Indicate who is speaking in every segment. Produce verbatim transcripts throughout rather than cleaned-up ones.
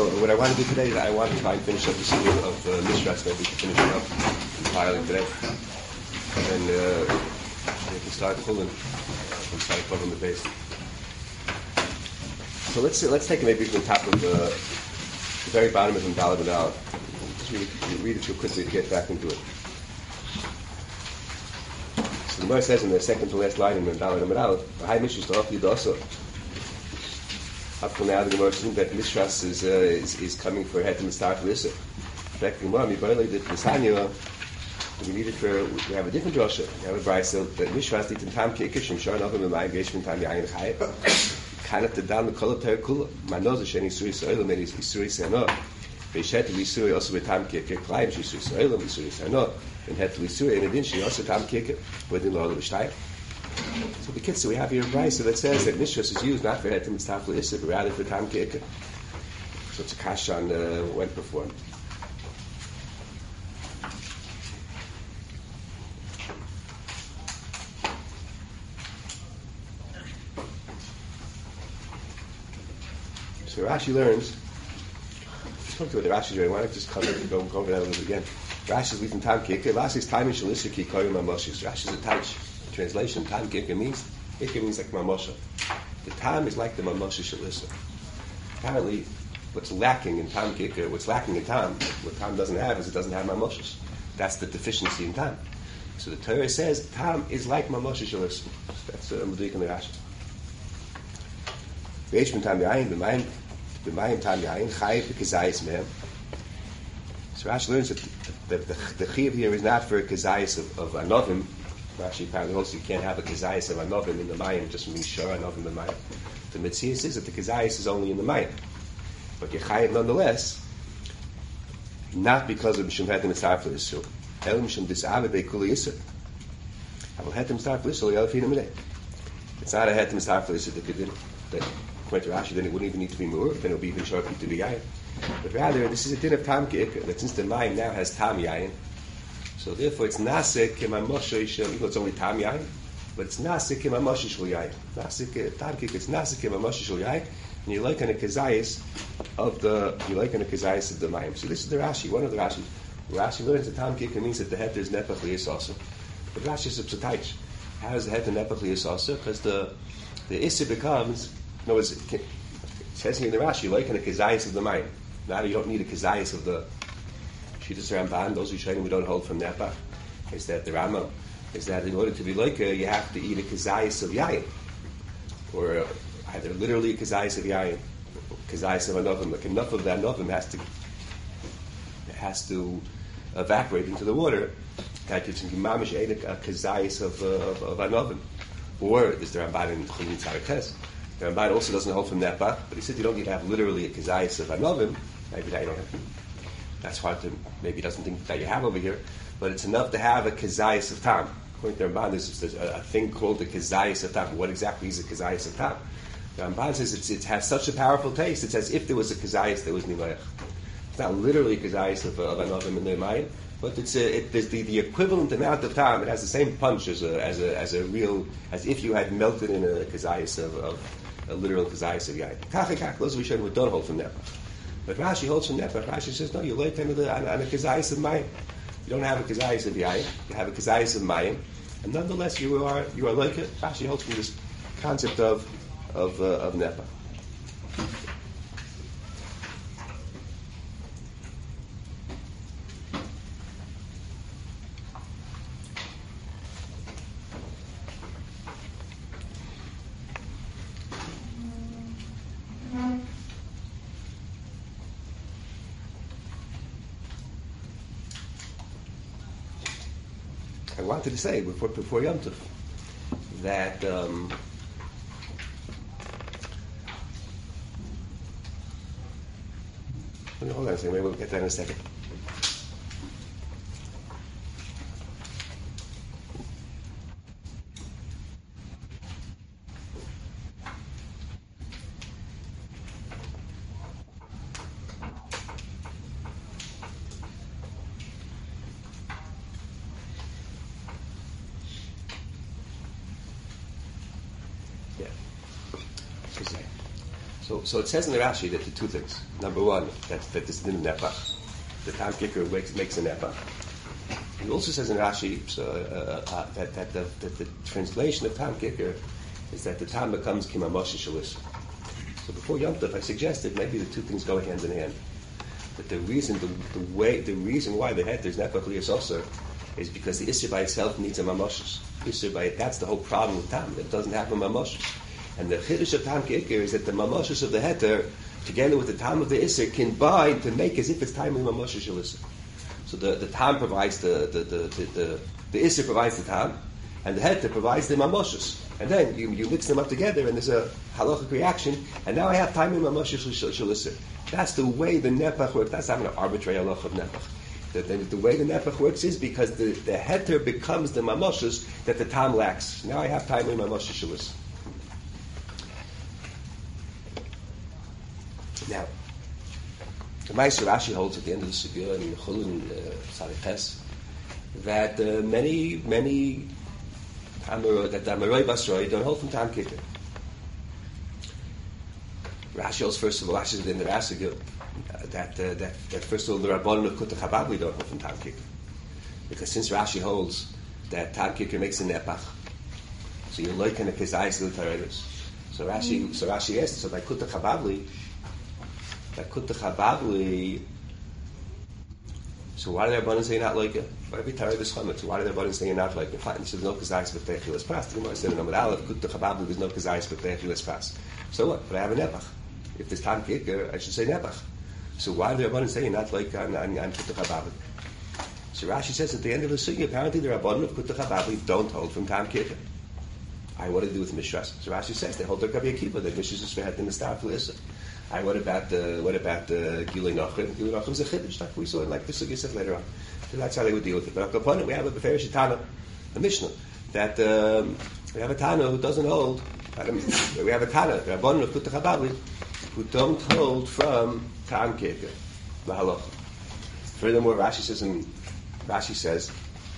Speaker 1: So what I want to do today is I want to try and finish up the story of uh, Mishras, maybe we can finish it up entirely today. And uh, we can start pulling and start covering the base. So let's see, let's take it maybe from the top of the, the very bottom of the Daled and Aleph. Just read it, read it real quickly to get back into it. So the Gemara says in the second to last line in the Daled and Aleph, "High Mishras to offer you also." Up till now, the Gemara says that Mishras is, uh, is is coming for Hetem and Start Lissa. In fact, the Gemara, Mibarli, that Nisanya, we need it for, we have a different drasha. We have a brayso that Mishras did in Tam Kikish and Shar Novim and Mayim Geshmin Tam Yayin Chayim. Kind of the down the color ter kula. Manoz Sheni Suri Soilam and Isuri Sano. Beishet Lisuri also with Tam Kikik. Klaim Suri Soilam Isuri Sano. And Het Lisuri and Adin she also Tam Kikik within Lord of Shtayim. So the kids, so we have here a brayso that says that Mishras is used not for Hetem and Start Lissa, but rather for Tam Kikik. So it's a kash on uh, when performed. So Rashi learns, let's talk about the Rashi doing. Why don't I just cover it, go, go over that a little bit again. Rashi is leaving Tam Kikah. Rashi time in Shalisa Ki Koyim Mamoshis. Rashi is a touch. Translation, Tam Kikah means, Kikah means like Mamosha. The Tam is like the Mamosha Shalisa. Apparently, what's lacking in Tam Kikah, what's lacking in Tam, what Tam doesn't have is it doesn't have Mamoshas. That's the deficiency in Tam. So the Torah says, Tam is like Mamosha Shalisa. That's a uh, Meduik in the Rashi. Ve'eshmin Tam Yayin, B'mayim, B'mayim Tam Yayin, Chayiv K'kazayis Mehem. So Rashi learns that the, the, the, the Chiv here is not for a Kazayis of, of Anovim. Rashi apparently also you can't have a Kazayis of Anovim in the Mayim, just means Shor Anovim in the Mayim. The Metzias is that the Kazayis is only in the Mayim. But you're Chayiv nonetheless, not because of Mishum Hetem Mitzvah for Yisrael. El Mishum Dis'ave Be'kuli Yisrael. Aval Hetem Mitzvah for Yisrael, Yalafina Mineh. It's not a Hetem Mitzvah for Yisrael that could do that. According to Rashi, then it wouldn't even need to be Mur, then it would be even sharp to be Yayin. But rather, this is a din of Tam Kikah, that since the Mayim now has Tam Yayin, so therefore it's Nasik K'mamosha Yishel, even though it's only Tam Yayin, but it's Nasik K'mamosha Shul Yayin. Nasik, Tam Kikah, it's Nasik K'mamosha Shul Yayin, and you're like on a Kazayas of the, you're like on a Kazayas of the Mayim. So this is the Rashi, one of the Rashi. Rashi learns that Tam Kikah means that the heter is Nepach Liyas also. But Rashi is a Psataych. How is the heter Nepach Liyas also? Because the, the Issa becomes, no, it says here in the Rashi, like in a Kazayas of the Mayim. Now you don't need a Kazayas of the Shittas Ramban, those who say we don't hold from Nepach. Is that the Rama? Is that in order to be like a, you have to eat a Kazayas of Yayin. Or uh, either literally a Kazayas of Yayin, Kazayas of Anovim. Like enough of that Anovim has to, has to evaporate into the water. That you can mamish eat a Kazayas of, uh, of, of Anovim. Or is the Ramban in Chulin Tzaraches? The Ramban also doesn't hold from Nepach, but he said you don't need to have literally a Kazayas of Anovim. Maybe that you don't have. That's hard to, maybe he doesn't think that you have over here, but it's enough to have a Kazayas of Tam. According to the Ramban, there's, there's a, a thing called the Kazayas of Tam. What exactly is a Kazayas of Tam? The Ramban says it's, it has such a powerful taste, it's as if there was a Kazayas, there was Nimayach. It's not literally a Kazayas of, of Anovim in their mind, but it's a, it, there's the, the equivalent amount of Tam. It has the same punch as a, as a, as a real, as if you had melted in a Kazayas of, of a literal Kazayas of Yayin. Kachikach, those we should don't hold from Nepach. But Rashi holds from Nepach. Rashi says, no, you lay ten of the, on, on a Kazayas of Mayim. You don't have a Kazayas of Yayin. You have a Kazayas of Mayim. And nonetheless, you are, you are like it. Rashi holds from this concept of, of, uh, of Nepach. I wanted to say before before Yom Tov that um, hold on a second, maybe we'll get that in a second. So, so it says in the Rashi that the two things. Number one, that, that this din of nepach, the tam kicker makes, makes a nepach. He also says in Rashi so, uh, uh, that, that, the, that the translation of tam kicker is that the tam becomes kimamosh shalis. So before Yom Tov, I suggested maybe the two things go hand in hand. That the reason, the, the way, the reason why the head there's nepach liyas osir is because the isser by itself needs a mamoshes. Isser by that's the whole problem with tam. It doesn't have a mamoshes. And the chiddush of tam kicker is that the mamoshes of the heter, together with the tam of the isser, can bind to make as if it's time of mamoshes shel isser. So the, the tam provides the the the the, the, the isser provides the tam, and the heter provides the mamoshes. And then you, you mix them up together, and there's a halachic reaction. And now I have time of mamoshes shel isser. That's the way the nepach works. That's not an arbitrary halacha of nepach. The, the, the way the nepach works is because the, the heter becomes the mamoshes that the tam lacks. Now I have time of mamoshes shel isser. Now, the Ma'aser Rashi holds at the end of the Sugya in Chulin Sariches that uh, many, many Amar, that the Amaroi Basroi don't hold from Tam Kicker. Rashi holds first of all, Rashi is in the Rasugya uh, that, uh, that that first of all the Rabbanon of Kutach Hababli don't hold from Tam Kicker, because since Rashi holds that Tam Kicker makes a nepach, so you're like in a kezayis of the Taredos. So Rashi, mm. so Rashi asked, so by Kutach Hababli. That Kutach Hababli. So why do the Rabbanan say not like it? Why every Torah is chametz? So why do the Rabbanan say not like it? Fine, there's no kazayis but techilas pas. The Gemara said in Amud Aleph, Kutach Hababli, there's no kazayis but techilas pas. So what? But I have a nepach. If there's tam kicker, I should say nepach. So why do the Rabbanan say not like on, on, on Kutach Hababli? So Rashi says at the end of the sugya, apparently the Rabbanan of Kutach Hababli don't hold from tam kicker. I what do they do with mishras? So Rashi says they hold their Rabbi Akiva. They mishras is for in the start for listen. I what about the what about the Gilui Nachrim? Gilui Nachrim is a chiddush, like we saw it, like the sugya said later on. So that's how they would deal with it. But upon it, we have a beferish Tana, a Mishnah, that um, we have a Tana who doesn't hold. We have a Tana, the Rabbanan of Kutach Hababli, who don't hold from Tam Kicker, the halacha. Furthermore, Rashi says, and Rashi says.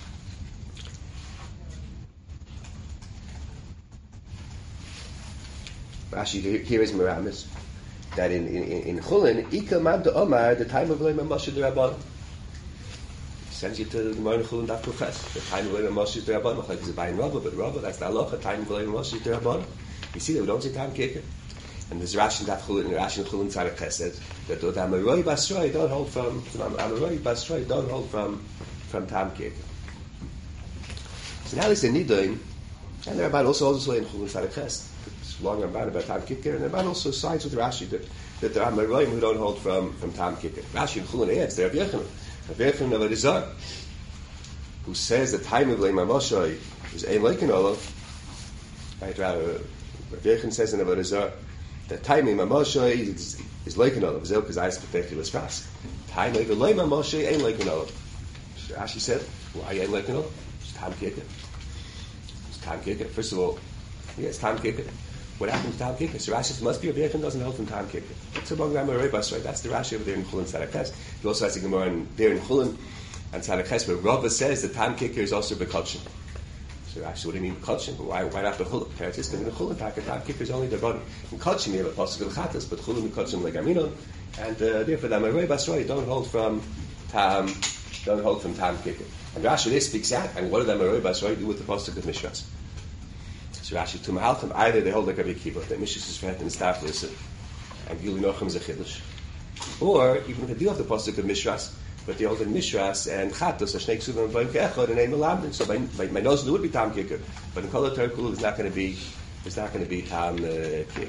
Speaker 1: Rashi here is Meramis. That in in in Chulin, Ika Mabda Omar, the time of Leima Moshe the Rabban, sends you to the Gemara in Chulin Daf Kuches. The time of Leima Moshe the Rabban, like is it by Rabba, but Rabba that's the halacha. Time of Leima Moshe the Rabban. You see that we don't say time kicker. And there's Rashi in Daf Chulin, and Rashi in Chulin Tzarek says that the Amaroi Basroi don't hold from Amaroi Basroi don't hold from from time kicker. So now there's a Nidoin, and the Rabban also holds this way in Chulin Tzarek. Long Ramban about Tam Kicker, and the Ramban also sides with Rashi that, that there are Meroim who don't hold from, from Tam Kicker. Rashi and Chulin adds, there are Rabbi Yochanan, Rabbi Yochanan of Arizar, who says the time of Leima Moshe is Ein Leikin Olav. Right, Rabbi Yochanan says in Arizar, the time of Leima Moshe is, is Leikin Olav, Zel Kazayis B'Techilas Fas. Time of Leima Moshe Ein Leikin Olav. Rashi said, why Ein Leikin Olav? It's Tam Kicker. It's Tam Kicker. First of all, yeah, it's Tam Kicker. What happened to Tam Kicker? So Rashi says, must be Rabbi Yochanan doesn't hold from Tam Kicker. That's a Bang Amaroi Basroi. That's the Rashi over there in Chulin Tzadakes. He also has a Gemara in, there in Chulin and Tzadakes where Rava says that Tam Kicker is also Bekotchen. So Rashi, what do you mean Bekotchen? But why, why not Bechulin? Because in the Chulin Tam Kicker is only the body. In Kotchen you have a Pasuk of Chatas, but Chulin Bekotchen like Aminon. And uh, therefore the Amaroi Basroi don't hold from Tam, don't hold from Tam Kicker. And Rashi there speaks out. And what did the Amaroi Basroi do with the Pasuk of Mishras? So Rashi to Mahalchim, either they hold like Rabbi Akiva, that Mishras is fed in the staff listen, and Gilui Nachrim is a chiddush, or even if they do have the pasuk of Mishras, but they hold in Mishras and Chatos, a Shnei Ksuvim and Boim Ke'echad and Ein Melamdin. So by by, by nose would be Tam Kicker, but in Kol HaTorah Kulu it's not going to be it's not going to be Tam uh, Kicker.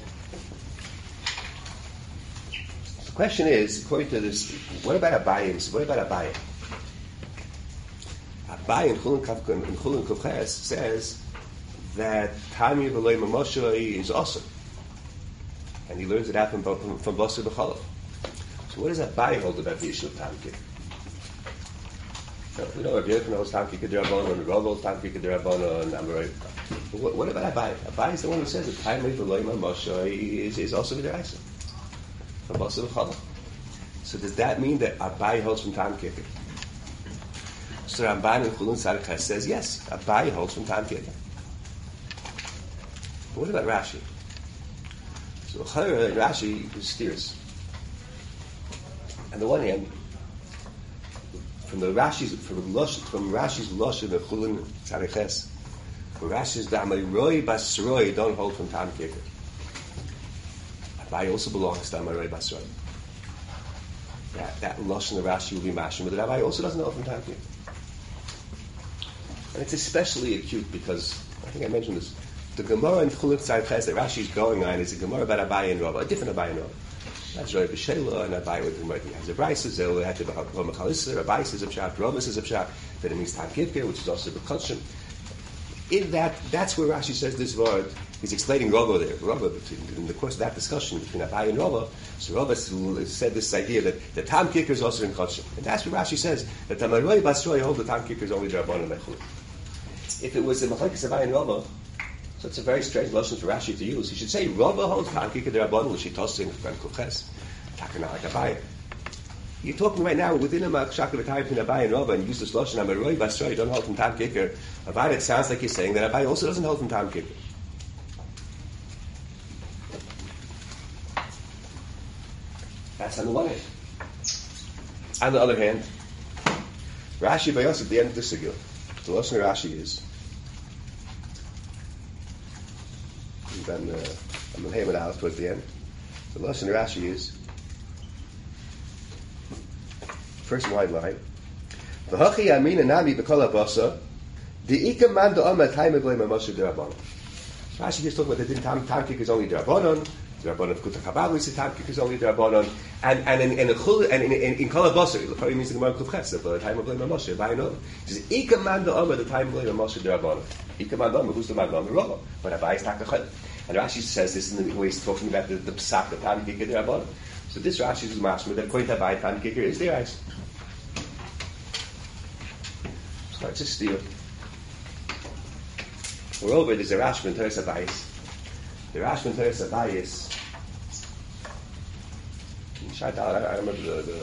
Speaker 1: The question is, according to this, what about Abayim? What about Abayim? Abayim in Chulin Kufches says that Tami V'Loi Mamoshe is awesome. And he learns it out from, from, from Basar B'Chalav. So what does that Abai hold about the issue of Tam Kicker? We know Rabbi Yochanan holds Tam Kicker D'Rabbanan, and Rav holds Tam Kicker D'Rabbanan, and Amaroi. But what, what about Abai? Abai is the one who says that Tami V'Loi Mamoshe is, is also V'Deraisa. From Basar B'Chalav. So does that mean that Abai holds from Tam Kicker? So Ramban in Chulun Tzadakes says, yes, Abai holds from Tam Kicker. But what about Rashi? So Chayra and Rashi is steers. On the one hand, from the Rashi's from Lush, from Rashi's Lush in the Chulin Tzariches, where Rashi's Damai Roy Basroi don't hold from Tam Kicker. Abai also belongs to Damai Roy Basroi. That that Lush in the Rashi will be mashing, but the Abai also doesn't hold from Tam Kicker. And it's especially acute because I think I mentioned this. The Gemara in Chulin Tzariches that Rashi is going on is a Gemara about Abai and Rava, a different Abai and Rava. That's Roy B'Shela and Abai with Gemara. He has a brayso. Zeh had to be Rama Chalisser. Abai says a pshat. Rava says a pshat. That it means Tam Kicker, which is also B'Kotshim. In that, that's where Rashi says this word. He's explaining Rava there. Rava, in the course of that discussion between Abai and Rava, so Rava said this idea that the Tam Kicker is also in Kotshim, and that's what Rashi says that the Maroi Basroi hold the Tam Kicker is only D'Rabbanan Mechulin. If it was the Machlekes Abai and Rava, so it's a very strange lesson for Rashi to use. He should say Rava holds Tam Kicker D'Rabbanan l'shi tosing ben Kuches takana like Abai. You're talking right now within a Machshaka V'Tayim between Abai and Rava, and you use this lashon Amaroi Basroi don't hold from Tam Kicker. Abai, it sounds like you're saying that Abai also doesn't hold from Tam Kicker. That's on the one hand. On the other hand, Rashi Bayos at the end of the Sigil, the lashon Rashi is. Then uh, I'm going to name it out towards the end. The lashon Rashi is. First wide line. V'hachi yamin anami b'kol habasa de'ika man da'omet haimegleim amashu d'Rabbanan. Rashi is talking about the Tam Tam Kicker is only D'Rabbanan. D'Rabbanan of Kutach Hababli says Tam Kicker is only D'Rabbanan. And and in in chul and in in, in kol habasa it probably means the Gemara Kufches but haimegleim amashu b'aynon. It says ika man da'omet haimegleim amashu d'Rabbanan. Ika man da'omet who's the man da'omet Rava. But Abai is takachad. And Rashi says this in the way he's talking about the, the psak of Tam Kicker D'Rabbanan. So this Rashi is mashma that according to Abai Tam Kicker is their eyes. Starts to steal. Moreover, there's a Rashi in Teres Abayis. The Rashi in Teres Abayis. I, I remember the. the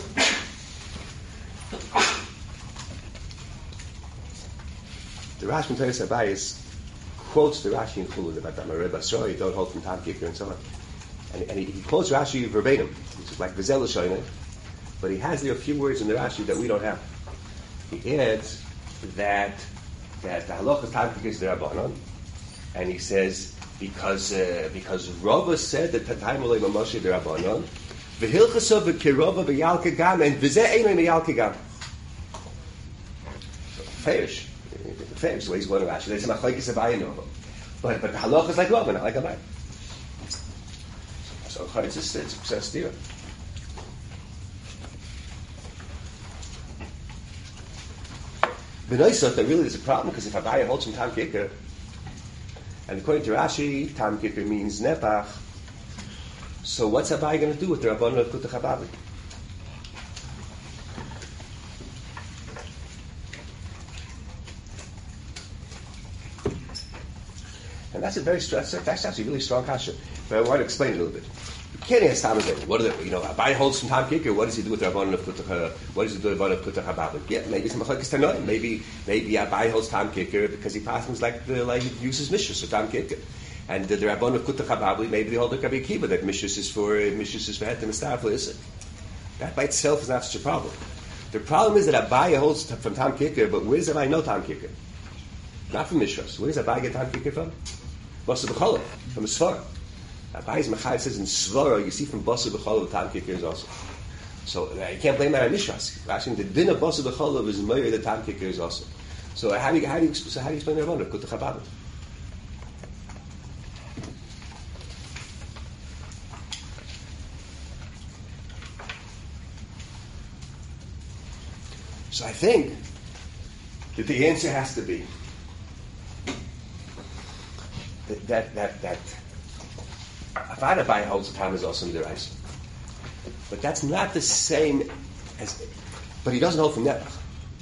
Speaker 1: the Rashi in Teres Abayis quotes the Rashi in Chulun about that Marei Basroi, don't hold from Tam Kicker and so on. And, and he, he quotes Rashi verbatim, which is like Vizel Shoyne, but he has there a few words in the Rashi that we don't have. He adds that that the halacha Tam Kicker is D'Rabbanan, and he says because uh, because Rava said that Tatayim Olei Mamoshe D'Rabbanan, v'hilchasa v'kirova v'yalka gam, and v'zeh einay meyalka gam. Fairish. Fairish, the way he's going to Rashi. There's a machlekes Abai and Rava. But, but the halacha is like Rava, not like Abai. So it's just, it's a steer. B'noisot, that really is a problem, because if Abai holds from Tam Kicker, and according to Rashi, Tam Kicker means Nepach, so what's Abai going to do with the Rabbanon of Kutach Hababli? And that's a very strong, that's actually a really strong kasha. But I want to explain it a little bit. You can't ask Tam Kicker, what are the, you know, Abai holds from Tam Kicker, what does he do with the Rabbanon of Kutach, what does he do with the Rabbanon of Kutach Hababli? Yeah, maybe it's a machlekes tanoim. Maybe, maybe Abai holds Tam Kicker because he passes like the, like he uses Mishus or Tam Kicker. And the, the Rabbanon of Kutach Hababli, maybe they hold like Rabbi Akiva, that Mishus is for, uh, Mishus is for Hetem and Starfla Issa. That by itself is not such a problem. The problem is that Abai holds t- from Tam Kicker, but where does Abai know Tam Kicker? Not from Mishus. Where does Abai get Tam Kicker from? Basa B'Cholah, from Svara. Abai's Machai says in Svara, you see from Basa B'Cholah, Tam Kicker is also. So uh, you can't blame that on Mishras. Actually, the din of Basa B'Cholah is Meir, the Tam Kicker is also. So how do you, how do you, so how do you explain the Rabbanon of Kutach Hababli? So I think that the answer has to be that that that, that Avad Abai holds the time is also in the Reis. But that's not the same as, but he doesn't hold from Nepach.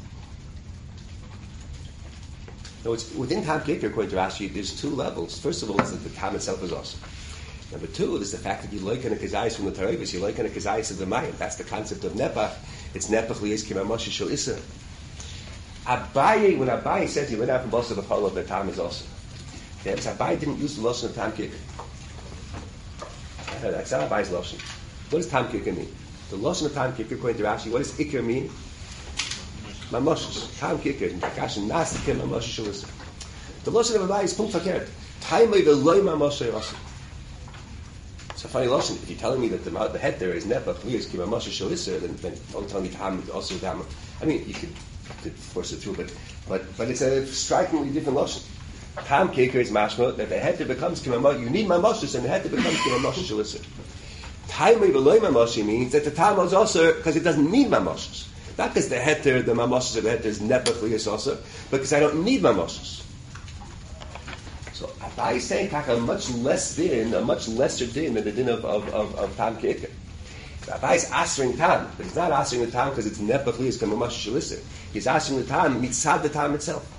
Speaker 1: No, it's within Tam Kicker, according to Rashi, there's two levels. First of all, is that the Tam itself is awesome. Number two is the fact that you like in a kazayis from the Tarevis, you like in a kazayis of the Mayim. That's the concept of Nepach. It's Nepach liyes kimamoshi shel Issa. Abaye, when Abaye says he went out from Basa B'Cholah, the Tam is awesome. Yes, Abaye didn't use the lashon of Tam Kicker. That's not Abai's lashon. What does tam kicker mean? The lashon of tam kicker, according to Rashi, what does ikir mean? Mamoshes. Tam kicker. Kashin nasikim mamoshes shalusser. The lashon of Abai is punkt fakert. Taimei v'loy mamoshes shalusser. It's a funny lashon. If you're telling me that the, the head there is nepach liyos ki mamoshes shalusser, then then don't tell me tam also tam. I mean, you could, you could force it through, but but but it's a strikingly different lashon. Tam kicker is mashma that the head becomes kimamoshes. You need mamoshes, and the head becomes kimamoshes shalusser. Taimei v'loy mamoshes means that the tam is also because it doesn't need mamoshes. Not because the heter, the mamoshes of the heter is nepach liyos also, because I don't need mamoshes. So Abai is saying a much less din, a much lesser din than the din of of of, of tam kicker. Abai is answering tam, but he's not answering the tam because it's nepach liyos kimamoshes shalusser. He's answering the tam mitzad the tam itself.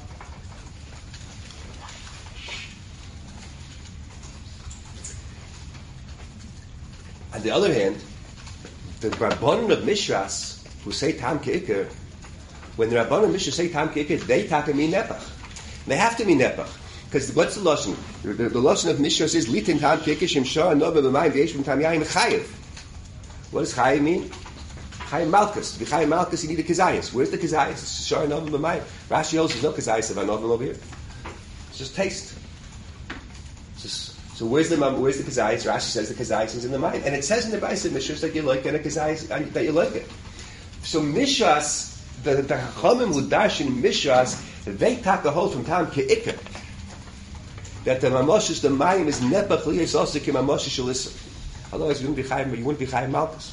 Speaker 1: On the other hand, the Rabbanon of Mishras, who say Tam Ke'ikr, when the Rabbanon of Mishras say Tam Ke'ikr, they taka mean Nepach. They have to mean Nepach. Because what's the Lashon? The, the, the Lashon of Mishras is Litin Tam Ke'ikr, Shem Shah, Nova, B'mayim, V'yeshvim Tam Yayim, Chayiv. What does Chayiv mean? Chayiv Malkus. To be Chayiv Malkus, you need a Kazayas. Where's the Kazayas? It's Shah, Nova, B'mayim. Rashi holds there's no Kazayas of Anovim over here. It's just taste. It's just... So where's the where's the kazayis? Rashi says the kazayis is in the mind, and it says in the Brayso Mishras that you like it, and a kazayis that you like it. So Mishras, the the Chachamim who dash in Mishras, they take a hold from Tam Ke'ikr that the mamoshes the mayim is nepach liyos also ki mamoshes shalusser. Otherwise, you wouldn't be chayim. You wouldn't be chayim malchus.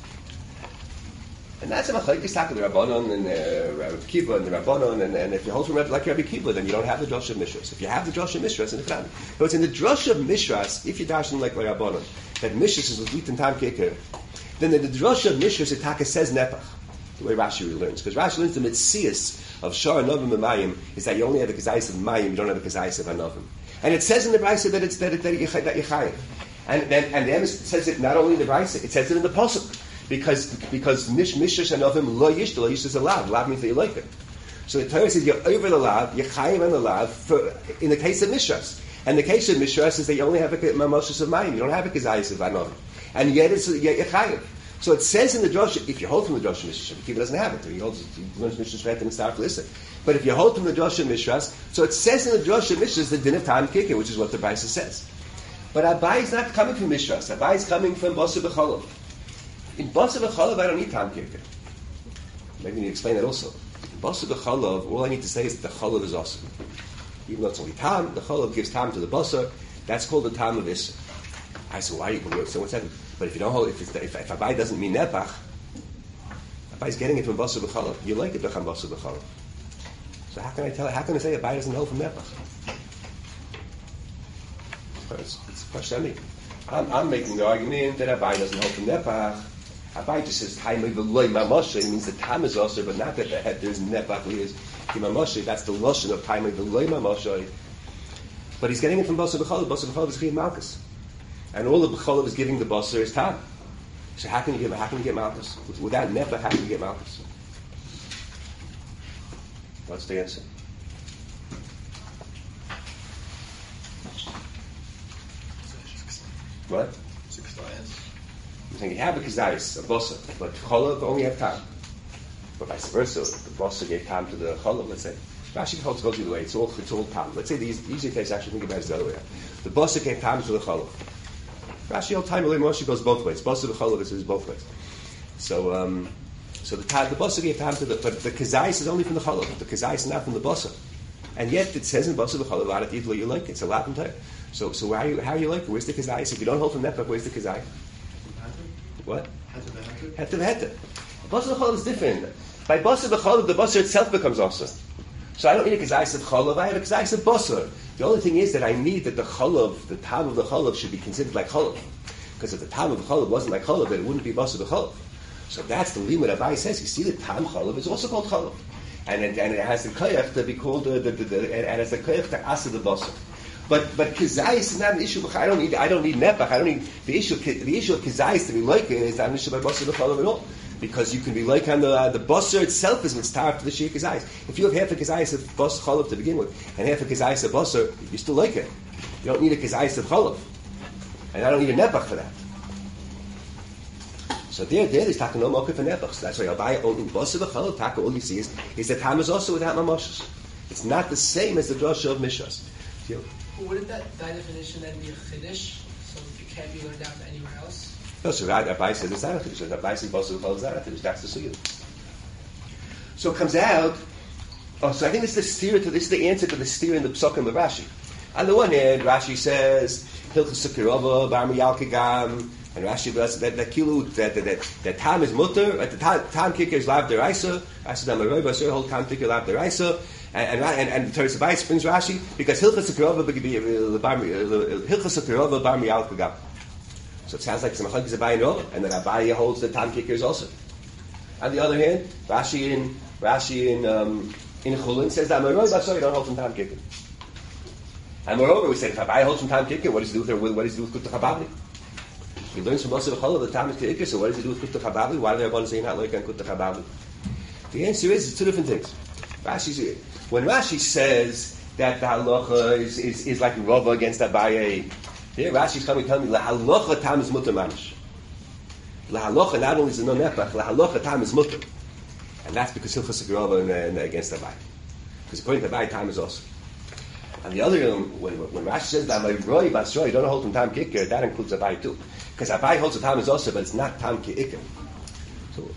Speaker 1: And that's a machlekes talk of the Rabbanon and the uh, Rabbi Kiva and the Rabbanon, and, and if you hold from like Rabbi Kiva, then you don't have the Drosh of Mishras. If you have the Drosh of Mishras, in the Quran, but it's in the Drosh of Mishras. If you dash them like the Rabbanon, that Mishras is with and Tam Ke'ikr, then the, the Drosh of Mishras Itaka says nepach, the way Rashi learns, because Rashi learns the mitzias of Shar Novim and Mayim is that you only have a kazayis of Mayim, you don't have a kazayis of Anovim, and it says in the Brayso that it's that it, that you chayiv, and then and then it says it not only in the Brayso, it says it in the pasuk. Because because mish mishrash anovim lo yishta lo yishta is a lav. Lav means that you like it. So the Torah says you're over the lav, you're chayim on the lav. For in the case of mishras, and the case of mishras is that you only have a mamoshes of mayim. You don't have a kazayis of anovim, and yet it's yet you're chayim. So it says in the drasha, if you hold from the drasha mishras, the Kiva doesn't have it. He holds he learns mishras right and start to listen. But if you hold from the drasha mishras, so it says in the drasha mishras the din of tam kicker, which is what the Brayso says. But Abai is not coming from mishras. Abai is coming from Basar B'Cholov. In Basar B'Cholov, I don't need Tam Kicker. Maybe you need to explain that also. In Basar B'Cholov, all I need to say is that the Cholov is awesome. Even though it's only Tam, the Cholov gives Tam to the Basar. That's called the Tam of Isser. I said, why? So what's that? But if you don't hold, if, it's, if, if Abai doesn't mean Nepach, Abai's getting it from Basar B'Cholov. You like it from Basar B'Cholov. So how can I tell? How can I say Abai doesn't hold from Nepach? It's, it's Pashemi. I'm, I'm making the argument that Abai doesn't hold from Nepach. Abai just says Taimei v'loy mamoshe. It means the tam is also, but not that the head there's nepach is kimamoshe. That's the lashon of Taimei v'loy mamoshe. But he's getting it from Basar B'Cholov. Basar B'Cholov is Chiyuv Malchus, and all the B'Cholov is giving the Basar is tam. So how can you get how can you get Malchus without nepach? How can you get Malchus? What's the answer? What? I'm saying you have a kazayis, a bossa, but cholov only have time. But vice versa, the bossa gave time to the cholov, let's say. Rashi holds goes either way, it's all, it's all time. Let's say the easier case, actually think about it the other way. The bossa gave time to the cholov. Rashi holds time, Moshe goes both ways. Bossa the cholov is both ways. So, um, so the time, the bossa gave time to the, but the kazayis is only from the cholov. The kazayis is not from the bossa. And yet it says in bossa the cholov, out of evil you like it. It's a Latin type. So, so how you how you like it? Where's the kazayis? If you don't hold from nepach, where's the kazayis? What? Heter v'heter. Basar B'Cholov is different. By Basar B'Cholov, the Basar itself becomes also. So I don't need a kazayis of Cholov, I have a kazayis of Basar. The only thing is that I need that the Cholov, the tam of the Cholov, should be considered like Cholov. Because if the tam of the Cholov wasn't like Cholov, then it wouldn't be Basar B'Cholov. So that's the limit Abai says. You see, the tam Cholov is also called Cholov. And it, and it has the koyach to be called, the, the, the, the, and it has the koyach to asa the Basar. But but kazayis is not an issue. I don't need I don't need nepach. I don't need the issue. The issue of kazayis to be like it is not an issue by Basar B'Cholov at all, because you can be like on the uh, the Basar itself is mitzvah to the shir kazayis. If you have half a kazayis of Basar Cholov to begin with and half a kazayis of Basar, you still like it. You don't need a kazayis of Cholov, and I don't need a nepach for that. So there, there is taka no mocha for nepach. So that's why Abaye only basa v'chol taka. All you see is is that tam is also without mamoshes. It's not the same as the drasha of mishras.
Speaker 2: Well, wouldn't that, that definition then be a chiddush? So it can't be learned out anywhere else?
Speaker 1: No, so Abaye says it's not a chiddush. Abaye says basa v'chol is not a chiddush. That's the sugya. So it comes out. Oh, so I think this is the steer to this is the answer to the steer in the Psukim of Rashi. On the one hand, Rashi says Hilchos Sukirova Bar Miyalkigam, and Rashi does that that kilu that that that, that tam is mutter, at the time tam kicker is lav deraisa. Rashi dam Roy Basur hold tam kicker lav deraisa, and and and, and Teres Abayis brings Rashi because Hilchos Sukirova Hilchos Sukirova Bar Miyalkigam. So it sounds like some machlokes Abaye and Rava, and then Abaye holds the tam kickers also. On the other hand, Rashi in Rashi in um, in Chulin says that Amaroi Basar you don't hold from tam kicker. And moreover, we said if Abaye holds from tam kicker, what does he do with what does he do with Kutta Chababli? He learns from Moshe V'Chol the tam is kicker. So what does he do with Kutta Chababli? Why do they want to say not like on Kutta Chababli? The answer is it's two different things. Rashi when Rashi says that the halacha is, is, is like Rava against Abaye, here Rashi's coming to tell me la halacha tam is mutter manish. La halacha not only is no nepach, la halacha tam is mutter. And that's because Hilchos Sukirova and, and against Abaye. Because according to Abaye, time is also. And the other, um, when, when Rashi says that Amaroi Basra, you don't hold from tam kicker, that includes Abaye too. Because Abaye holds the time is also, but it's not tam kicker. So,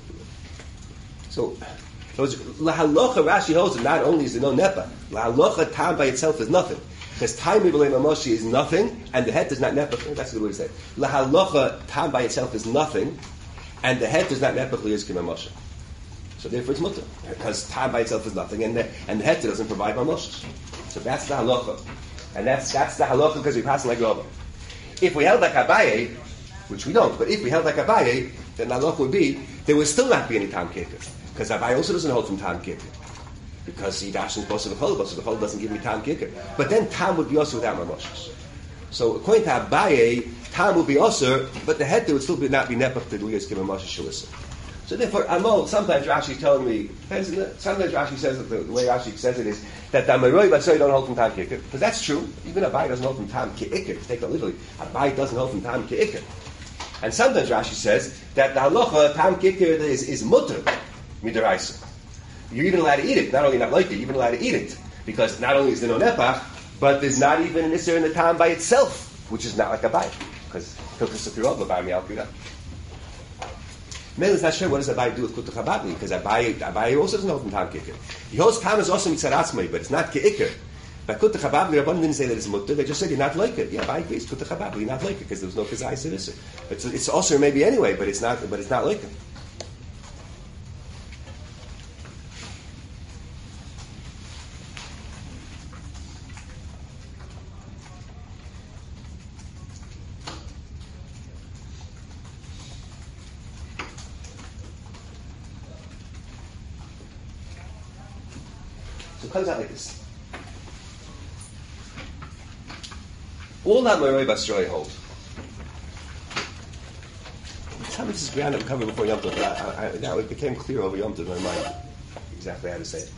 Speaker 1: so, so la halacha Rashi holds it not only is there no nepa, la halacha tam by itself is nothing. Because time Mibalei Mamoshi is nothing, and the head does not nepa. That's the way to say. La halacha tam by itself is nothing, and the head does not nepa liyaz kimamoshi. So therefore it's mutter, because time by itself is nothing, and the, and the heter doesn't provide mamoshes. So that's the halacha, and that's that's the halacha because we pass like Rava. If we held like Abaye, which we don't, but if we held like Abaye, then the halacha would be there would still not be any time kicker, because Abaye also doesn't hold from time kicker, because he dashes basa v'chol, basa v'chol doesn't give me time kicker. But then time would be also without mamoshes. So according to Abaye, time would be also, but the heter would still be, not be nepach to liyaz give mamoshes shalisa. So therefore, Amol, sometimes Rashi is telling me, sometimes Rashi says that the, the way Rashi says it is that the Amaroi Basar don't hold from Tam Kicker. Because that's true. Even Abaye doesn't hold from Tam Kicker. Take it literally. Abaye doesn't hold from Tam Kicker. And sometimes Rashi says that the halacha Tam Kicker is, is mutter midaraisa. You're even allowed to eat it. Not only not like it, you're even allowed to eat it. Because not only is there no nepach, but there's not even an isser in the Tam by itself, which is not like Abaye. Because Hilchos Sukirova Bar Miyalkigam. Mel is not sure what does Abaye do with Kutta Chababli, because Abaye, Abaye also doesn't hold from Tam Kicker. He holds Tam is also Mitzaratzmai, but it's not Ke'iker. But Kutta Chababli, Rabban didn't say that it's mutter, they just said you're not like it. Yeah, Abaye agrees, Kutta Chababli, you're not like it, because there was no Kazai Sidisser. It's, it's also maybe anyway, but it's not, but it's not like it. So it comes out like this. All that Amaroi Basar holds. Some of this is ground that we covered before Yom Tov, but I, I, now it became clear over Yom Tov in my mind exactly how to say it.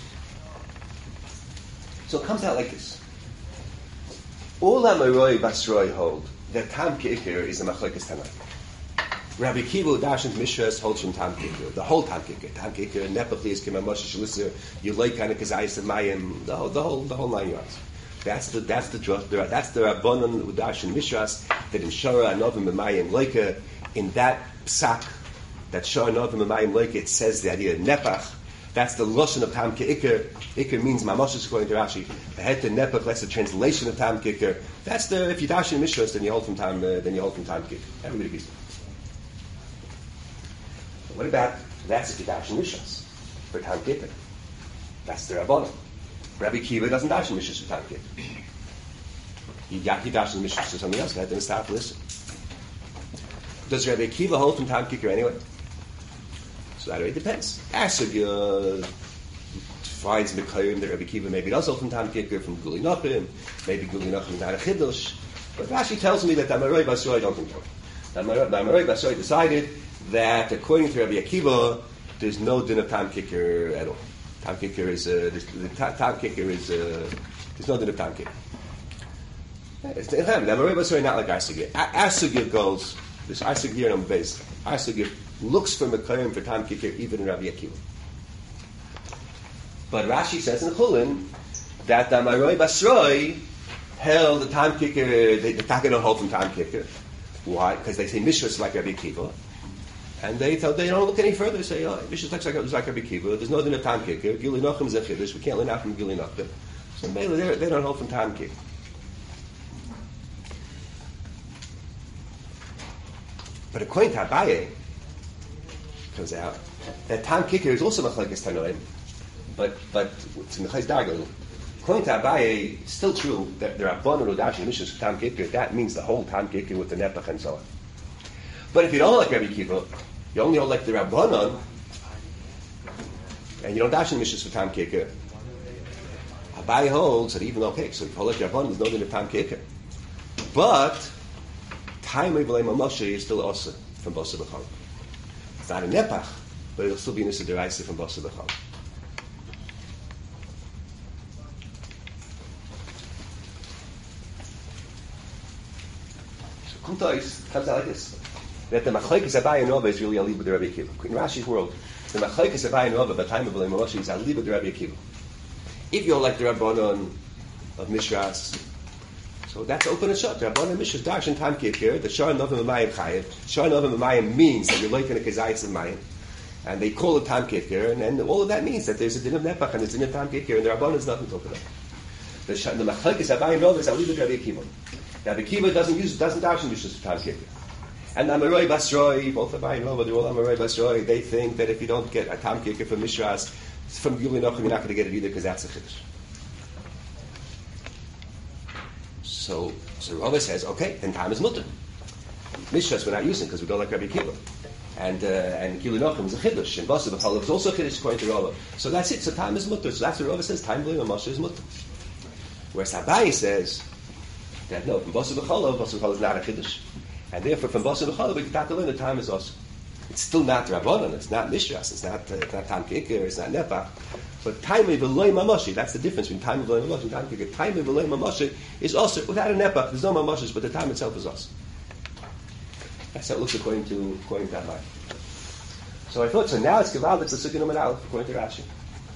Speaker 1: So it comes out like this. All that Amaroi Basar hold, that Tam Kicker is the Machlokes Tanai. Rabbi Kiva Dashan's Mishras holds from Tam Kicker, the whole Tam Kicker, Tam Kicker, Nepachli is Kimamosh Shalisser, you like kind of Kazayis and Mayim, the whole, the whole, the whole nine yards. That's the that's the that's the Rabbanon Udashan Mishras that in Shara Anovim and Mayim Leika, in that psak that Shara Anovim and Mayim Leika, it says the idea of Nepach. That's the lashon of Tam Kicker. Iker means Mamoshes according to Rashi. The head to Nepach, that's the translation of Tam Kicker. That's the if you Dashan Mishras, then you hold from Tam uh, then you hold from Tam Kicker. Everybody agrees. What about that's if you dash in Mishras for Tam Kippur? That's the Rabbanon. Rabbi Kiva doesn't dash in Mishras for Tam Kippur. He, he dashes in Mishras for something else. He had to stop listen. Does Rabbi Kiva hold from Tam Kippur anyway? So that way it depends. Asagya finds Mekayim that Rabbi Kiva maybe does hold from Tam Kippur from Guli Nachim, maybe Guli Nachim is not a Chiddush. But Rashi tells me that the Amaroi Basar don't think so. The Amaroi Basar decided that according to Rabbi Akiva, there's no din of Tam Kicker at all. Tam Kicker is uh, the Tam Kicker is uh, there's no din of Tam Kicker. It's the Amaroi Basar not like Asugya. Asugya goes This Arsig here on base. Arsig looks for Mekayim for Tam Kikir even in Rabbi Akiva. But Rashi says in Chulin that the Amaroi Basroi held the Tam Kikir, the Taka don't hold from Tam Kikir. Why? Because they say Mishras like Rabbi Akiva. And they tell, they don't look any further. They say, oh, Mishras looks like, like Rabbi Akiva. There's no din of Tam Kikir. Gili Nachum is a Chiddush. We can't learn out from Gili Nachum. So mainly they they don't hold from Tam Kikir. But according to Abaye, comes out that Tam Kikir is also Machlekes Tanoim, but but it's Mechais Dargal. According to Abaye, it's still true that there are Bonon Udash and Mishras for Tam Kikir. That means the whole Tam Kikir with the Nepach and so on. But if you don't like Rabbi Akiva, you only don't like the Rabbanon, and you don't dash in Mishras for Tam Kikir. Abaye holds that even okay, so if you hold like Rabbanon, there's no din of Tam Kikir. But Time of Moshe is still also from Basa B'chol. It's not a Nepach, but it'll still be Nisa Deraisa from Basa B'chol. So Kumtois comes out like this. That the Machlekes Abaye and Rava is really Alibud the Rabbi Akiva. In Rashi's world, the Machlekes Abaye and Rava, but Time of Moshe is Alibud the Rabbi Akiva. If you're like the Rabbanon of Mishras, so that's open and shut. Rabbanon Mishras Darshan Tam Kikir. The Shar Novim Amayim Chayev. Shar Novim Amayim means that you're like in a Kezayis of Mayim, and they call it Tam Kikir, and, and all of that means that there's a din of Nepach and there's a din of Tam Kikir, and the Rabbanon is nothing to talk about. The the Machlekes Abaye and Rava is Alibud Rabbi Akiva. Rabbi Akiva doesn't use doesn't Darshan Mishras for Tam Kikir. And Amaroi Basroi, both Abaye and Rava, they're all Amaroi Basroi. They think that if you don't get a Tam Kikir from Mishras, from Gili Nachum, you're not going to get it either because that's a Chiddush. So, so Rava says, okay, then time is mutter. Mishras we're not using because we don't like Rabbi Akiva. And uh, and Gili Nachum is a Chiddush. And Basa B'chol is also a Chiddush according to Rava. So that's it, so time is mutter. So that's what Rava says, time b'lim Moshe is mutter. Whereas Abaye says that no, from Basa B'chol, Basa B'chol is not a Chiddush. And therefore from Basa B'chol we can learn the time is also. It's still not Rabbanon, it's not Mishras, it's not uh, it's not Tam Kikir, it's not Nepach. But time of Eloi Mamashi, that's the difference between time of Eloi Mamashi and time Kikir. Time of Eloi Mamashi is also without a Nepach, there's no Mamashis, but the time itself is also. That's how it looks according to according to Abaye. So I thought so now it's Gevaldik the Sukkah Nomen Aleph according to Rashi.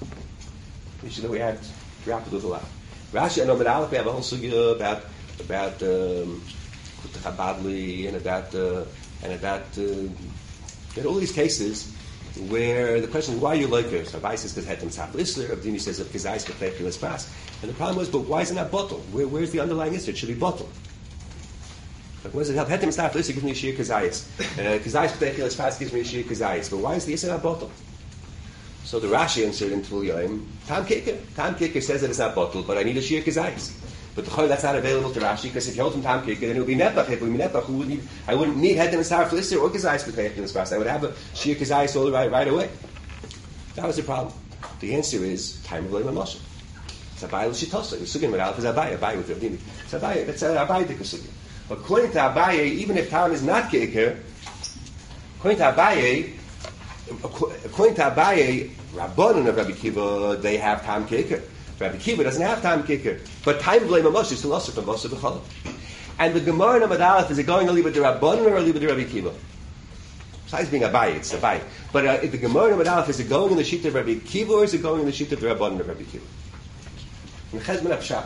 Speaker 1: We should know we had wrapped it with a lot. Rashi and Nomen Aleph we have a whole Sukkah about about um Chabadli and about uh, and about uh, in all these cases where the question is why you like it. So Abaye says because Hetem Tzaf Isler, Abdini says of Kizayis B'Teichilas Pas. And the problem was, but why isn't that bottle? Where, where's the underlying Isler? It should be bottle. But what does it help? Hetem Tzaf Isler gives me a Shir Kizayis. Uh, Kizayis B'Teichilas Pas gives me a Shir Kizayis. But why is the Isler not bottle? So the Rashi answered in Tvul Yoim, Tam Kikir. Tam Kikir says that it's not bottle, but I need a Shir Kizayis. But the that's not available to Rashi because if you hold from Tam Kikir, then it would be Nepach. If it would be Nepach, who would need, I wouldn't need Hetem Tzaf Isler or Kizayis B'Teichilas Pas. I would have a Shir Kizayis all right, right away. That was the problem. The answer is time of Leila Moshe. It's Abaye l'shitosa. The Sugin with Aleph is Abaye. Abaye with Ravdini. It's Abaye. That's Abaye the Sugin. According to Abaye, even if time is not Kikir, according to Abaye, according to Abaye, Rabbanon of Rabbi Akiva, they have time Kikir. Rabbi Akiva doesn't have time Kikir. But time of Leila Moshe is still also from Basa B'chol. And the Gemara in Amud Aleph, is it going to leave it to Rabbanon or leave it to Rabbi Akiva? Besides being Abaye, it's Abaye. But uh, if the Gemara in Amud Aleph, is it going in the sheet of Rabbi Akiva or is it going in the sheet of the Rabbanon of Rabbi Akiva? In Chezman Apshach.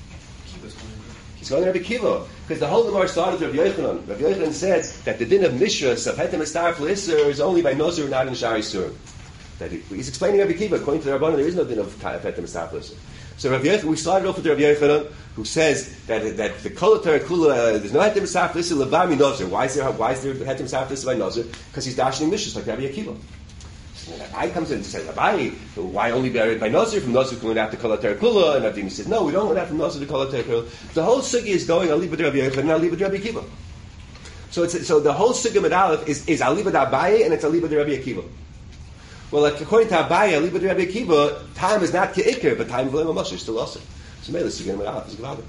Speaker 1: He's going to Rabbi Akiva. Because the whole Gemara started with Rabbi Yochanan. Rabbi Yochanan said that the din of Mishras, of Hetem Estar Flisser, is only by Nozer, not in Shari Sur. That he, he's explaining Rabbi Akiva. According to the Rabbanon, there is no din of Hetem Estar Flisser. So Rabbi Yochanan, we started off with Rabbi Yochanan, who says that that the Kolatar Kula, uh, there's no Hetem Estar Flisser, Levami Nozer. Why is there, why is there Hetem Estar Flisser by Nozer? Because he's dashing Mishras like Rabbi Akiva. I comes in and says, Abaye, why only by, by Nazir? From Nazir, we have to call it Kula. And Avdini says, no, we don't want that from Nazir to call it Kula. The whole sugi is going, I'll leave it Rabbi Yochanan, and I'll leave it Rabbi Akiva. So it's, so the whole sugi with Aleph is, is I'll leave it Abaye, and it's I'll leave it Rabbi Akiva. Well, like, according to Abaye, I'll leave it Rabbi Akiva, time is not Ke'ikr, but time of Lema Moshe is still awesome. So maybe the sugi with Aleph is Gevada.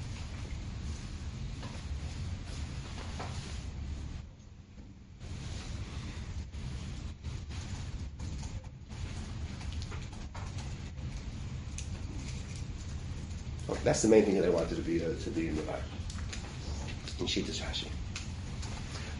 Speaker 1: That's the main thing that I wanted to be uh, to be in the Bible. In Shittas Rashi.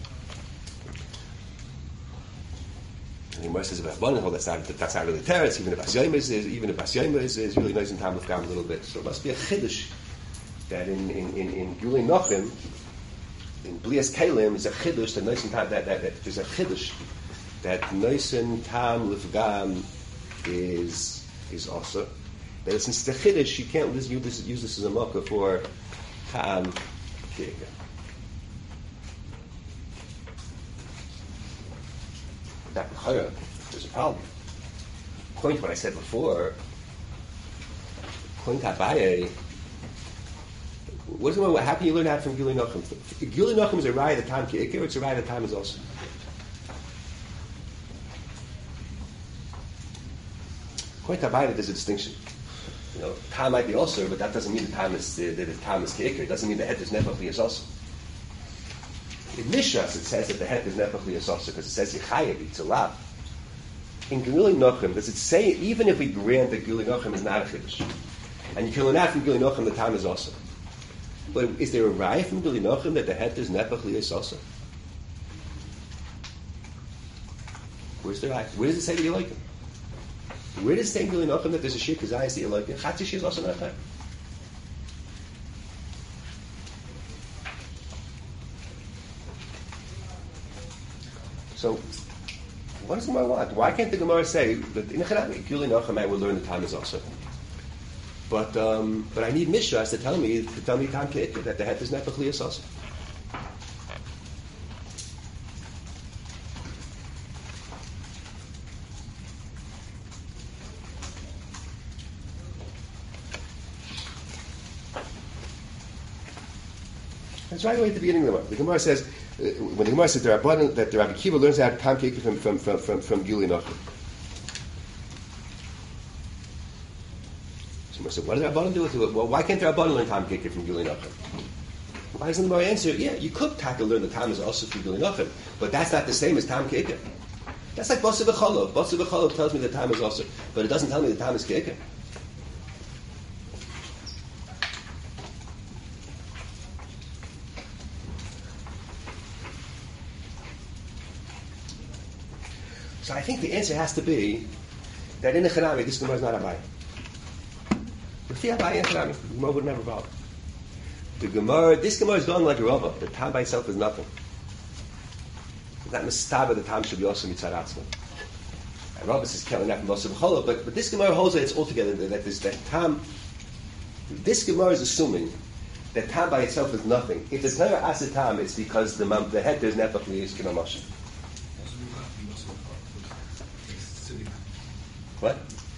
Speaker 1: And the Gemara says about Rabbanan, that's not that's not really teretz. Even if Asyayim is, is even if Asyayim is, is really nice and time of a little bit. So it must be a chiddush that in in in, in Gilui Nochim, in Blias Kalim, is a chiddush that Noisen Tam that, that, that there's a chiddush that Noisen Tam Lifgam is is also. That since the chiddush, you can't use this, use this as a mocha for Tam Kika. That there's a problem. According to what I said before, according to Abaye, what is it, how can you learn that from Gilui Nochim? Gilui Nochim is a raya that time Kika, or it's a raya that time is also. According to Abaye, there's a distinction. You know, time might be also, but that doesn't mean the time is that the time is Kika. It doesn't mean the head is Nepach Lias also. In Mishras, it says that the head is Nepach Lias also because it says Yechayev, it's a lot. In Gilui Nochim, does it say even if we grant that Gilui Nochim is not a chiddush, and you can learn out from Gilui Nochim the time is also, but is there a raya from Gilui Nochim that the head is Nepach Lias also? Where's the raya? Where does it say that you like it? Where does it say in Gilui Nochim that there's a shir kazayas that you like it? Chatzi shir is also not time. So, what does the Gemara want? Why can't the Gemara say that in Echanami, Gilui Nochim I will learn the time is also? But um, but I need Mishras to tell me to tell me time Kika that the head is Nepach Lias also. That's right away at the beginning of the Gemara. The Gemara says, uh, when the Gemara says that the Rabbi Kiva learns out time Kika from from from from, from Gilui Nochim. So what does Rabbanan do with it? Well, why can't the Rabbanan learn time Kika from Gilui Nochim? Why doesn't the Gemara answer? Yeah, you could tackle learn the time is also from Gilui Nochim, but that's not the same as time Kika. That's like Basa B'Cholov. Basa B'Cholov tells me the time is also, but it doesn't tell me the time is Kika. So I think the answer has to be that in the Chanami, this Gemara is not Abaye. If the Abaye and Chanami, the Gemara would never bother. The Gemara, this Gemara is done like a Rava. The time by itself is nothing. It's not Mistaba, the time should be also Mitzad Atzma. And Rava says, Kelly, not from Basa B'Cholov, but but this Gemara holds that it's altogether, that this, that time, this Gemara is assuming that time by itself is nothing. If it's never Asa time, it's because the, the head there's Nepach Lias Kinamash. What?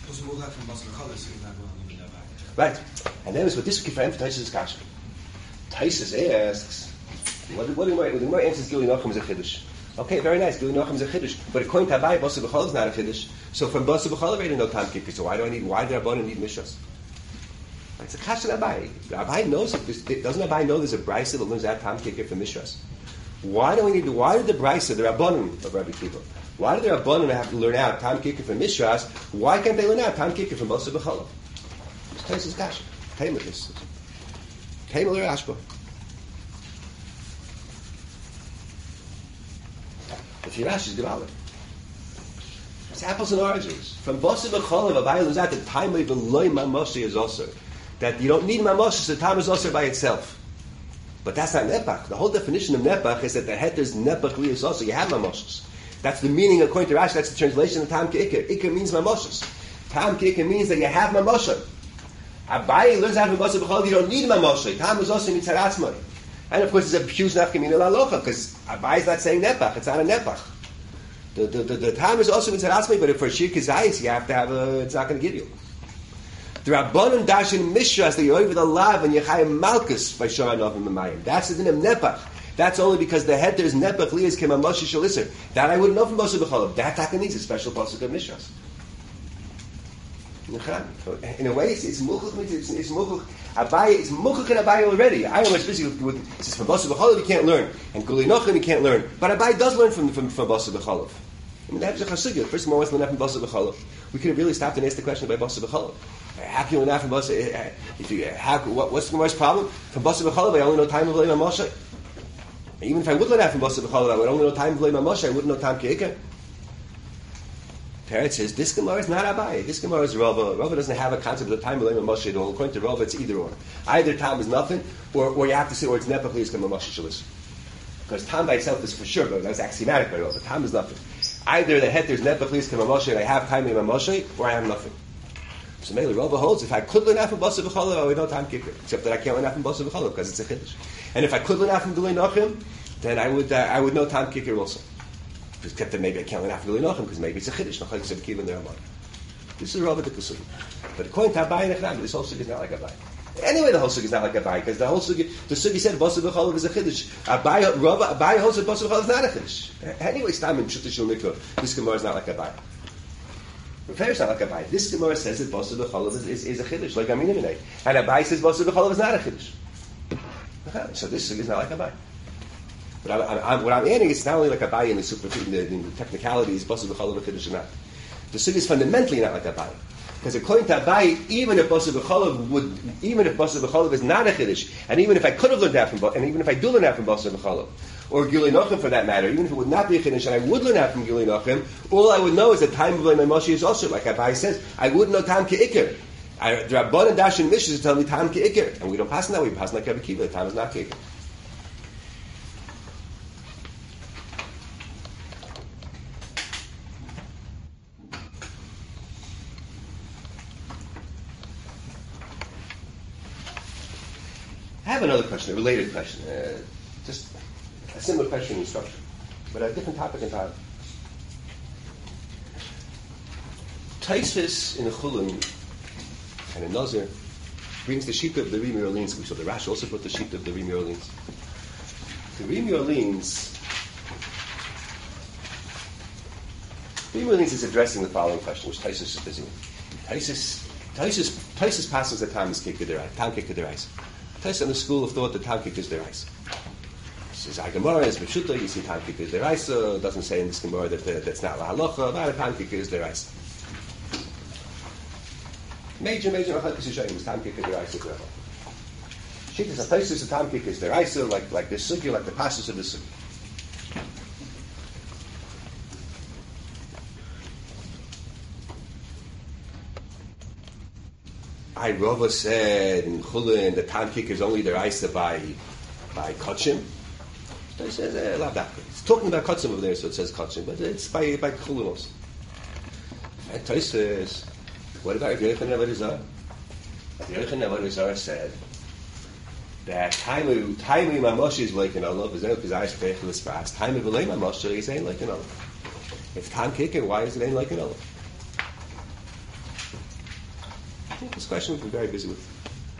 Speaker 1: Right. And then it's what this could for Taisus Kasha. Taisus asks, what what do the Gemara answers Gilui Nochim is a chiddush. Okay, very nice. Gilui Nochim is a chiddush, but according to Abaye, Basa B'Cholov is not a chiddush. So from Basa B'Cholov, I don't know time Kika. So why do I need? Why do Rabbanan need Mishras? It's a kasha Abaye. Abaye knows it. Doesn't Abaye know there's a brisa that learns out time Kika from Mishras? Why do we need? Why did the brisa, the Rabbanan of Rabbi Kiva? Why do the Rabbanan have to learn out time Kika from Mishras? Why can't they learn out time Kika from Basa B'Cholov? This is kasha. Tamer this. Tamer Rashba. The Firash is Gevalich. It's apples and oranges. From Basa B'Cholov, Abaye learns out that time even loy mamoshi is also. That you don't need mamoshi, the time is also by itself. But that's not nepach. The whole definition of nepach is that the head is nepach lias also. You have mamoshis. That's the meaning according to Rashi. That's the translation of tam ke'ikr. Ikr means mamoshis. Tam ke'ikr means that you have mamosha. Abaye learns out from Basa B'Cholov, you don't need mamosha. Tam is also mitzad atzmai. And of course, it's a huge nafkamina lalocha because Abaye is not saying nepach. It's not a nepach. The the the, the time is also mitzad atzmai, but if for shir kizayis you have to have a, it's not going to give you. The Rabbanan dashin mishras that you over the lav and yechayim malchus by shora novim b'mayim. That's the din of nepach. That's only because the head there's nepach lias kemamoshi shalisser. That I wouldn't know from Basa B'Cholov. That taka needs a special pasuk of mishras. In a way, it's, it's muchach. It's, it's muchach. Abaye, it's muchach and Abaye already. I am much busy with, with it says from Basa B'Cholov you can't learn, and Gilui Nochim you can't learn, but Abaye does learn from from, from Basa B'Cholov. I mean, that's a chasugya. First of all, what's the from Basa B'Cholov? We could have really stopped and asked the question by Basa B'Cholov. How can you learn from Basa? If you, how, what, what's the most problem from Basa B'Cholov? I only know time of V'lei Moshe. Even if I would learn out from Basa B'Cholov, I would only know time of V'lei Moshe. I wouldn't know time Ke'ikah. Teretz says this Gemara is not Abaye. This Gemara is Rava. Rava doesn't have a concept of time B'leim Moshe at all. According to Rava, it's either or. Either time is nothing, or, or you have to say, or it's Nepach Liyis Kama Moshe Shalis. Because time by itself is for sure, but that's axiomatic by Rava. Time is nothing. Either the heter is Nepach Liyis Kama Moshe, and I have time B'leim Moshe, or I have nothing. So mainly Rava holds, if I could learn from Basa V'chalav, I would know time kicker. Except that I can't learn from Basa V'chalav because it's a Chiddush. And if I could learn from Gilui Nachim, then I would uh, I would know time kicker also. Except that maybe I can't learn from Gilui Nachim because maybe it's a Chiddush. Nachal Yisrael Kiva Neramah. This is Rava the Kusum. But according to Abaye and Echnam, this whole sugi is not like Abaye. Anyway, the whole sugi is not like Abaye because the whole sugi, the sugi said Basa V'chalav is a Chiddush. Abaye, Rava, Abaye holds that Basa V'chalav is not a Chiddush. Anyway, Stam in Shutishul Mikro, this Gemara is not like Abaye. It's not like Abaye. This Gemara says that Basa V'chalav is, is, is a Chiddush, like Amin Eminei. And Abaye says Basa V'chalav is not a Chiddush. So this is not like Abaye. But I'm, I'm, I'm, what I'm adding is not only like Abaye in the, super, in the, in the technicalities, Basa V'chalav and Chiddush or not. The sugi is fundamentally not like Abaye. Because according to Abaye, even if Basa V'chalav would, even if Basa V'chalav is not a Chiddush, and even if I could have learned that from, and even if I do learn that from Basa V'chalav, or Gilui Nachim for that matter, even if it would not be a Chiddush, and I would learn that from Gilui Nachim, all I would know is that time of my Moshe is also, like Abaye says, I wouldn't know time Ke'ikr. The Rabban and Dash and Mishas tell me time Ke'ikr. And we don't pass in that way, we pass like Rabbi Kiva, time is not Ke'ikr. I have another question, a related question. Uh, just a similar question in structure, but a different topic entirely. Taisvis in the Chulun and in Nazir brings the sheet of the Rimi Orleans. We saw the Rash also put the sheet of the Rimi Orleans. The Rimi Orleans, Rimi Orleans is addressing the following question, which Taisus is busy with. Taisus, Taisus, Taisus passes the time is kicked time kicked the rice. Taisus in the school of thought that time kicked is the rice. Says Gemara is Meshuta, you see time kicker is deraisa. Doesn't say in this Gemara that uh, that's not la halacha. But a time kicker is deraisa. Major, major machlokes is showing time kicker deraisa. Shittas Ataisus, a time kicker is deraisa, like like this sugi, like the passages of the sugi. I Rava said in Chulin the time kicker is only deraisa by by kachim. It says eh, lavdaka. It's talking about Katzim over there, so it says Katzim, but it's by by Chulunos. And Tais says, what about Rabbi Yochanan Avodah Rabbi Yochanan Avodah said that Taimu Taimu Mamoshi is like an Allah, is because I speak this fast. Taimu V'lei Mamoshi is ain't like an Allah. If time kicking, why is it ain't like an Allah? I think this question we've been very busy with.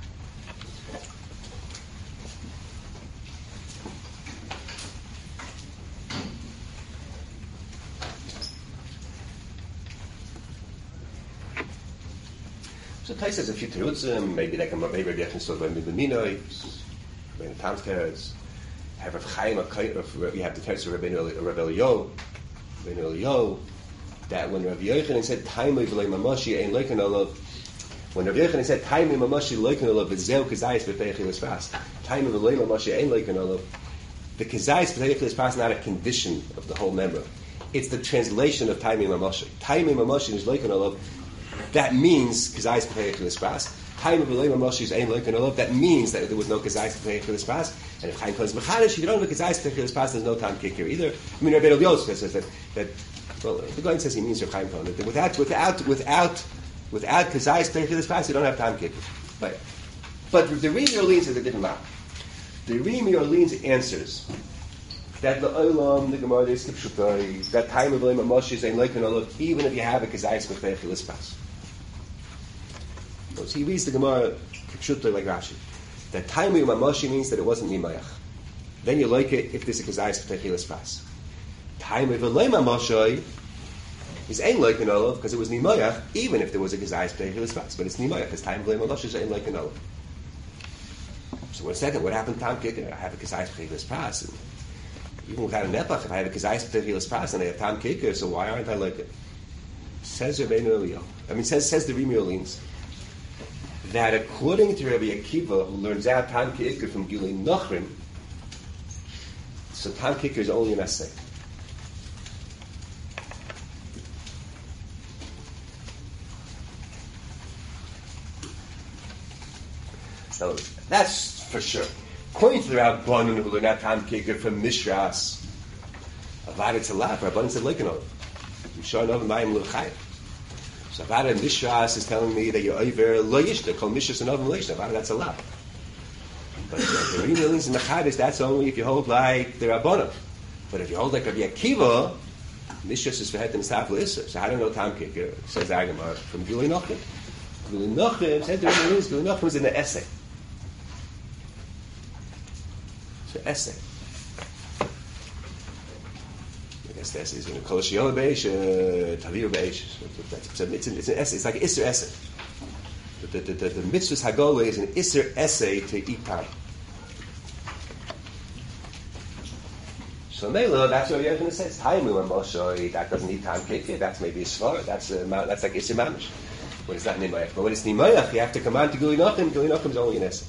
Speaker 1: So Tais has a few terutzim. Maybe they can maybe they can still go in Minoi, in Tom's carrots. Have Rav Chaim, you have the text of Rabbi Elio, Rabbi Elio, that when Rabbi Yochanan said Taimei v'lei mamashi ein loiken olav, when Rabbi Yochanan said Taimei mamashi loiken olav v'zeu kazayis b'teichilas fast, Taimei v'lei mamashi ein loiken olav, the kazayis b'teichilas fast is not a condition of the whole member. It's the translation of Taimei mamashi. Taimei mamashi is loiken olav. That means kazayis b'teichilas fast. Taimei v'lei mamashi is ein loiken olav. That means that there was no kazayis b'teichilas fast. And if Chaim comes mechanish, if you don't know kazayis b'teichilas fast, there's no time kicker either. I mean, Rabbi Elio says that that. Well, the Goyen says he means Rav Chaim Cohen. That without, without, without, without kazayis b'teichilas fast, you don't have time kicker. But, but the Rimi Orleans is a different matter. The Rimi Orleans answers that the Olam, the Gemara, the Skipshutai, that time of Olam Moshe is ein loiken olav, even if you have a kazayis b'teichilas fast. So he reads the Gemara Kipshutai like Rashi. That time of Moshe means that it wasn't nimayach. Then you like it if there's a kazayis b'teichilas fast. Time of Olam Moshe is ein loiken olav because it was nimayach, even if there was a kazayis b'teichilas fast. But it's nimayach because time of Olam Moshe is ein loiken olav. So one second, what happened to Tom Kicker? I have a kazayis b'teichilas fast. Even without a nepach, if I have a kazayis b'teichilas fast and I have Tom Kicker, so why aren't I like it? Says Rabbeinu Elio. I mean, says says the Rimi Orleans that according to Rabbi Akiva, who learns out Tom Kicker from Gilui Nachrim, so Tom Kicker is only an essay. So that's for sure. According to the Rabbanon who learned that time kicker from Mishras, Avada Tzalav, Rabbanon said Leikanov. Yishar Nov Mayim L'Chayim. So Avada Mishras is telling me that you're over Lo Yishta, called Mishras and Novim Lo Yishta. Avada, that's a lot. But uh, the Rimilins and Mechadis, that's only if you hold like the Rabbanon. But if you hold like Rabbi Akiva, Mishras is for Hetem Staf L'Isser. So how do you know time kicker? Says Agamar from Gilui Nochim. Gilui Nochim, said the Rimilins, Gilui Nochim is in the essay. It's an essay. I guess the essay is going to call it Shiol Beish, Tavir Beish. It's an essay. It's like an Isser essay. The, the, the, the Mitzvahs Hagolah is an Isser essay to eat time. So Mela, that's what you're going to say. Taimu and Moshe, that doesn't need time kefir. That's maybe a Svar. That's a, that's like Isser Mamish. But it's not Nimayach. But when it's Nimayach, you have to come on to Gilui Nochim. Gilui Nochim is only an essay.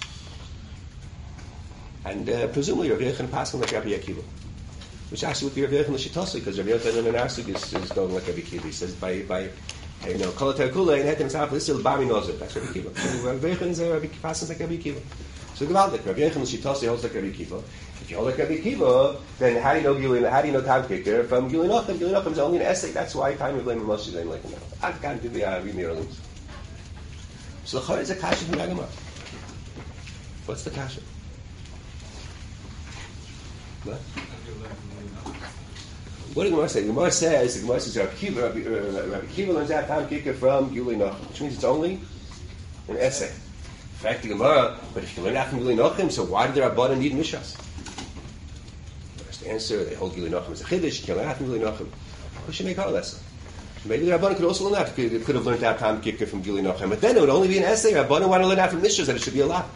Speaker 1: And uh, presumably Rav Yochanan Paskin like Rabbi Akiva, which actually would be Rav Yochanan L'Shitosli, because Rav Yochanan in our sug is, is going like Rabbi Akiva. He says by by you know Kol Terkula and Hetem Tzaf L'Israel Bami Nozer. That's Rabbi Akiva. So Rav Yochanan is Rabbi Paskin like Rabbi Akiva. So Gavaldik, Rav Yochanan L'Shitosli holds like Rabbi Akiva. If you hold like Rabbi Akiva, then how do you know Gilui? How do you know Tam Kicker from Gilui Nochim? Gilui Nochim is only an essay. That's why time we blame Moshe is like him. I can't do the Rimi Orleans. So the Chor is a kasha from Agamar. What's the kasha? What? What did the Gemara say? The Gemara says, the Gemara says, Rabbi Akiva, Rabbi, Rabbi Akiva learns that time kicker from Gilui Nochim, which means it's only an essay. In fact, the Gemara, but if you learn that from Gilui Nochim, so why did the Rabbanan need Mishras? First answer, they hold Gilui Nochim as a Chiddush, you can learn that from Gilui Nochim. What should make our lesson? Maybe the Rabbanan could also learn that, could, could have learned that time kicker from Gilui Nochim, but then it would only be an essay. Rabbanan want to learn that from Mishras, and it should be a lot.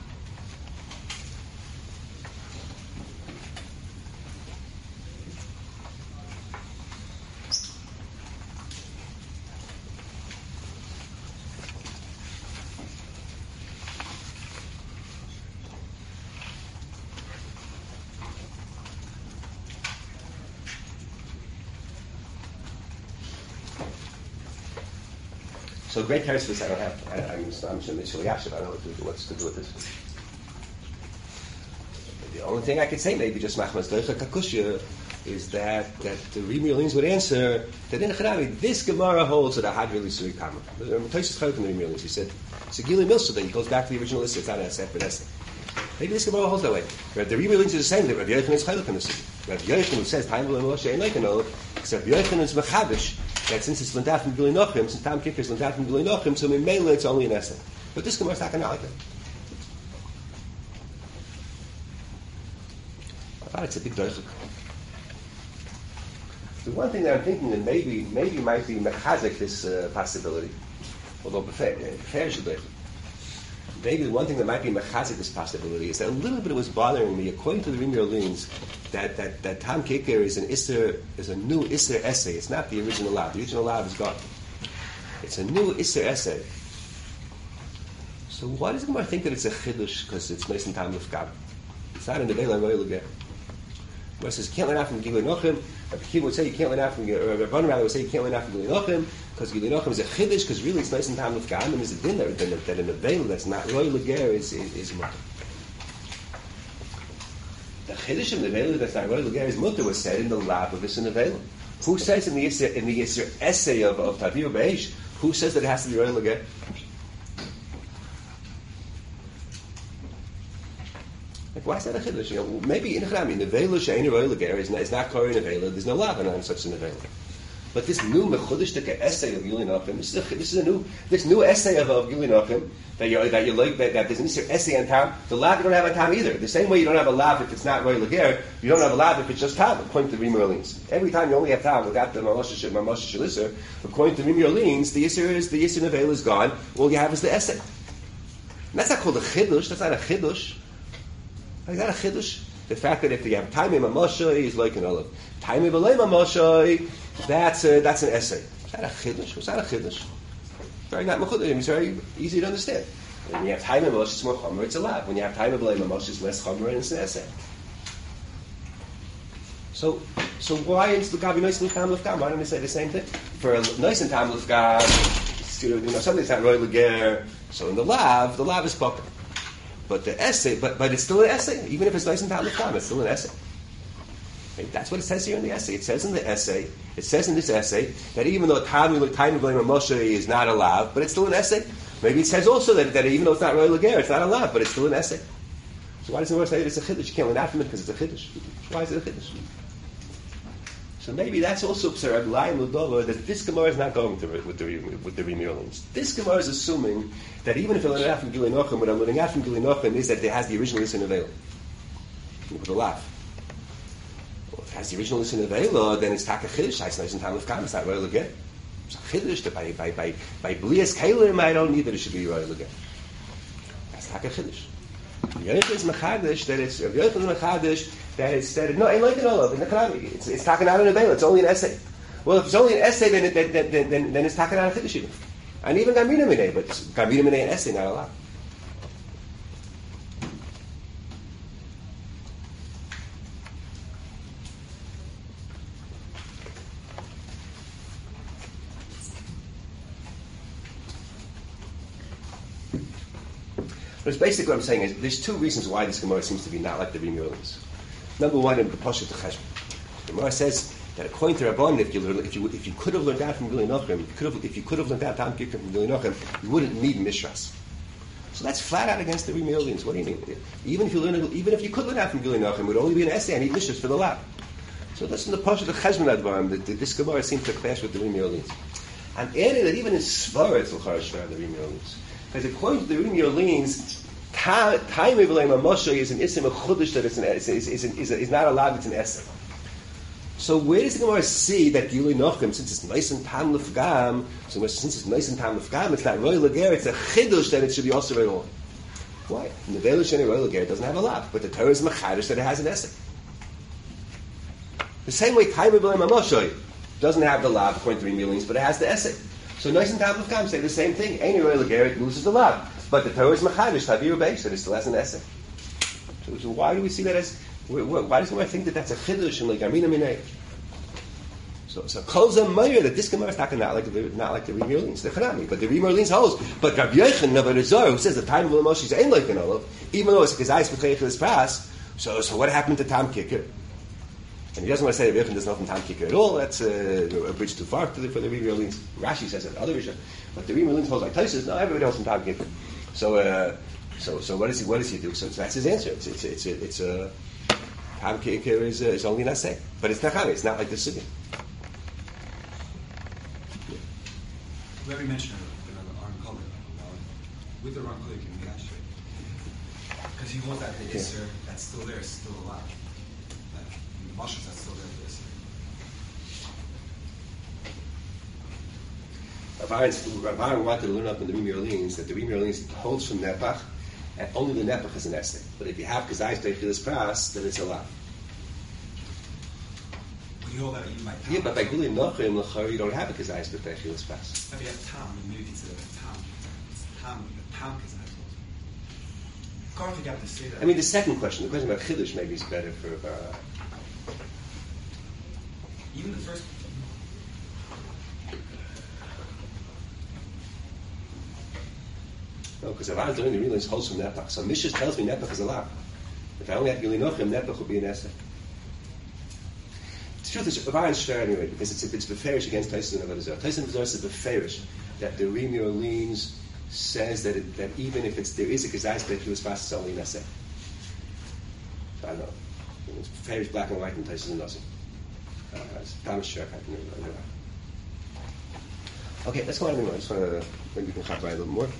Speaker 1: So great teres for this I don't have. I, I'm I'm sure Mitchell Yashiv. I don't know what to do, what's to do with this. The only thing I could say, maybe just Machmas Doicha Kakushya, is that that the Rimi Orleans would answer that in Chadavi this Gemara holds that a had really suri kama. Tosis Chayuk in the Rimi Orleans, he said it's a Gili Milsa that he goes back to the original list. It's not a separate essay. Maybe this Gemara holds that way. The Rimi Orleans is the same. That Rabbi Yochanan is Chayuk in the city. Rabbi Yochanan says Time V'Lo Moshe Ein Leikanol, except Rabbi Yochanan is Mechadish. That since it's Lendat from Gilui Nochim, since Tam Kicker is Lendat from Gilui Nochim, so in Mela it's only an essay. But this Gemara is not going to like it. I thought it's a big doichuk. The one thing that I'm thinking that maybe maybe might be mechazik this uh, possibility, although fair should doichuk. Maybe the one thing that might be mechazik this possibility is that a little bit it was bothering me, according to the Rimi Orleans, that that that Tam Kicker is an Isser is a new Isser essay. It's not the original lab. The original lab is gone. It's a new Isser essay. So why does the Gemara think that it's a chiddush because it's nice and Tam Lefgab? It's not in the Veila Royal again. The Gemara says you can't learn out from Gilui Nochim. Rabbi Akiva would say you can't learn out from, or Rabban rather would say you can't learn out from Gilui Nochim because Gilui Nochim is a chiddush because really it's nice and Tam Lefgab and there's a din there that in the Veila that's not Royal again is is, is mutter. The chiddush of the Veila that's not Royal again is mutter was said in the lab of this in the Veila. Who says in the Yisr, in the Yisr essay of of Tavir Beish? Who says that it has to be Royal again? Like, why is that a chiddush? You know, maybe in Chacham, in the Veila she'ein Royal again is not is not Korah in the Veila. There's no lab on such in the Veila. But this new mechudesh essay of Gilui Nochim, this is a, this is a new this new essay of, of Gilui Nochim that you that you like that, that there's an essay on Tam. The lab you don't have a Tam either. The same way you don't have a lab if it's not Roy Lager, you don't have a lab if it's just Tam. According to the Rimi Orleans, every time you only have Tam without the Mamoshe Mamoshe Shalisser. According to Rimi Orleans, the Yisr is the Yisr Nevel is gone. All you have is the essay. And that's not called a chiddush. That's not a chiddush. Is that a chiddush? The fact that if you have Taimei Mamoshe is like an olive. Taimei V'lei Mamoshe. That's a, that's an essay. Is that a chiddush? Was that a chiddush? Very not mechudesh. It's very easy to understand. When you have time of Moshe, it's more chomer. It's a lab. When you have time of Moshe, it's less chomer, and it's an essay. So, so why is the gabi nice and tam lefgam? Why don't they say the same thing? For a nice and tam lefgam, you know, something's not roy leger. So in the lab, the lab is poker. but the essay, but, but it's still an essay, even if it's nice and tam, it's still an essay. Right? That's what it says here in the essay. It says in the essay, it says in this essay, that even though time of Moshe is not allowed, but it's still an essay. Maybe it says also that, that even though it's not Roy Lager, it's not allowed, but it's still an essay. So why does the Gemara say it's a chiddush? You can't learn that from it because it's a chiddush. Why is it a chiddush? So maybe that's also Psar Aglayim Ludova, that this Gemara is not going with the with the with the Remirlins. This Gemara is assuming that even if you're learning out from Gilui Nochem, what I'm learning out from Gilui Nochem is that it has the original Listen available. With a laugh. Well, if it has the original Listen available, then it's Taka Chiddush. It's nice and time of Kam. It's not Royal again. It's a Chiddush that by by by by Blias Kalim, I don't need that it should be Royal again. That's Taka Chiddush. The other thing is Machadish that it's the other thing is Machadish that it's that no, ain't like it all in the Karami. It's it's talking out in a veil. It's only an essay. Well, if it's only an essay, then it, then, then, then, then it's talking out of Chiddush even. And even Gamina Minei, but Gamina Minei an essay, not a lot. But it's basically what I'm saying is there's two reasons why this Gemara seems to be not like the Remirlins. Number one, in the Pasha to Cheshbon. The Gemara says that according to Rabban, if you learn, if you if you could have learned that from Gilui Nochem, if you could have if you could have learned that Tam Kikrim from Gilui Nochem, you wouldn't need Mishras. So that's flat out against the Remirlins. What do you mean? Even if you learn, even if you could learn that from Gilui Nochem, it would only be an essay. I need Mishras for the lab. So listen to the Pasha to Cheshbon Advarim that this Gemara seems to clash with the Remirlins. And added that even in Svara it's l'chara shtar the Remirlins. Because according to the Remirlins, time of Moshe is an isim of chudish that it's an is is is, is, is not allowed. It's an essay. So where does the Gemara see that Gilui Nochem, since it's nice and tam lefgam, so since it's nice and tam lefgam, it's not roy lager, it's a chiddush that it should be also right on. Why? In the Veilu Sheni roy lager doesn't have a lot, but the Torah is machadish that it has an essay. The same way time of Moshe doesn't have the lab according to Remirlins, but it has the essay. So nice and tam lefgam say the same thing. Any roy lager it loses the lab. But the Torah is machadish, taviru beis, that it still has an essay. So, so why do we see that as? Why does one think that that's a chiddush and like Amina Minei? So, so calls them Meir that this Gemara is not like the not like the Remirlins, the Chanami, but the Remirlins holds. But Rabbi Yochanan of Arizor, who says the time of the Moshe is ain't like an olive, even though it's a kazayis b'chayich this pass. So, so what happened to Tam Kicker? And he doesn't want to say Rabbi Yochanan does nothing Tam Kicker at all. That's uh, a bridge too far for the, for the Remirlins. Rashi says that other Risha, but the Remirlins holds like Taisus. No, everybody else from Tam Kicker. So, uh, so, so what does he? What does he do? So, so that's his answer. It's it's it's a, it's a Tam Kicker is uh, is only an essay, but it's nachami. It's not like the Sugi.
Speaker 3: Larry mentioned the Aron Color with the Aron Color can be actually because he wants that the Isser that's still there is still alive. That the mushrooms that's still there for Isser.
Speaker 1: Rav Aaron wanted to learn up in the Remirlins that the Remirlins holds from Nepach, and only the Nepach is an essay. But if you have Kazayis Teichilas Pras, then it's allowed.
Speaker 3: But you hold that you might.
Speaker 1: Yeah, but by Gilui Nochem l'chari you don't have a Kazayis Teichilas Pras.
Speaker 3: If you have Tam, maybe it's a Tam. Tam, Tam Kazayis. Karl, you have to say that.
Speaker 1: I mean, the second question, the question about Chiddush maybe is better for. Uh,
Speaker 3: Even the first.
Speaker 1: No, because if I was doing the Remirlins holds from Nepach, so Mishas tells me Nepach is allowed. If I only had Gilui Nochem, Nepach would be an essay. The truth is, Rav Aaron's fair anyway, because it's it's beferish against Tyson and Avodah Zarah. Tyson and Avodah Zarah says beferish that the Remirlins says that it, that even if it's there is a Kazayis Teichilas Pras, it's only an essay. So I don't know. It's beferish black and white and Tyson and nothing. Uh, it's Thomas Sherk. I can remember. Okay, let's go on anyway. I just want to maybe we can talk about it a little more.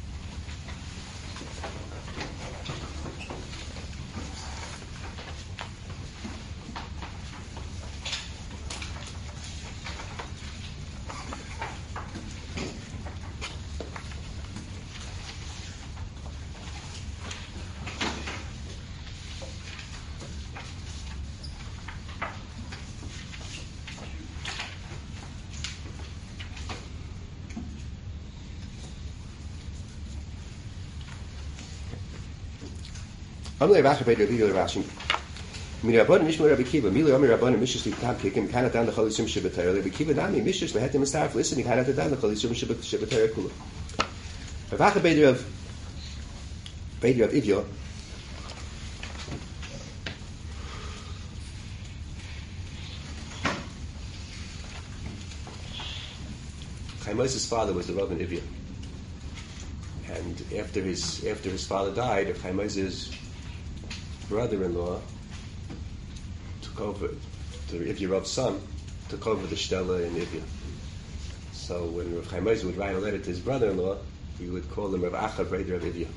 Speaker 1: I'm like Rashi Peter Legal Rashi. Mira Rabban Mishmar Rabbi Kiva. Mila Amir Rabban Mishas Tam Kikim Kana down the Cholisim Shabbatayr. Rabbi Kiva Dami Mishas Lehetim Estarf. Listen, he had down the Cholisim Shabbatayr Kula. Rav Peter of Beit Rav Ivya. Chaim Moses's father was the Rav in Ivya. And after his after his father died, Chaim Moses's brother-in-law took over, the Ivya Rav's son, took over the Stella in Ivya. So when Rav Chaim Moses would write a letter to his brother-in-law, he would call him Rav Acha Breder Rav Ivya.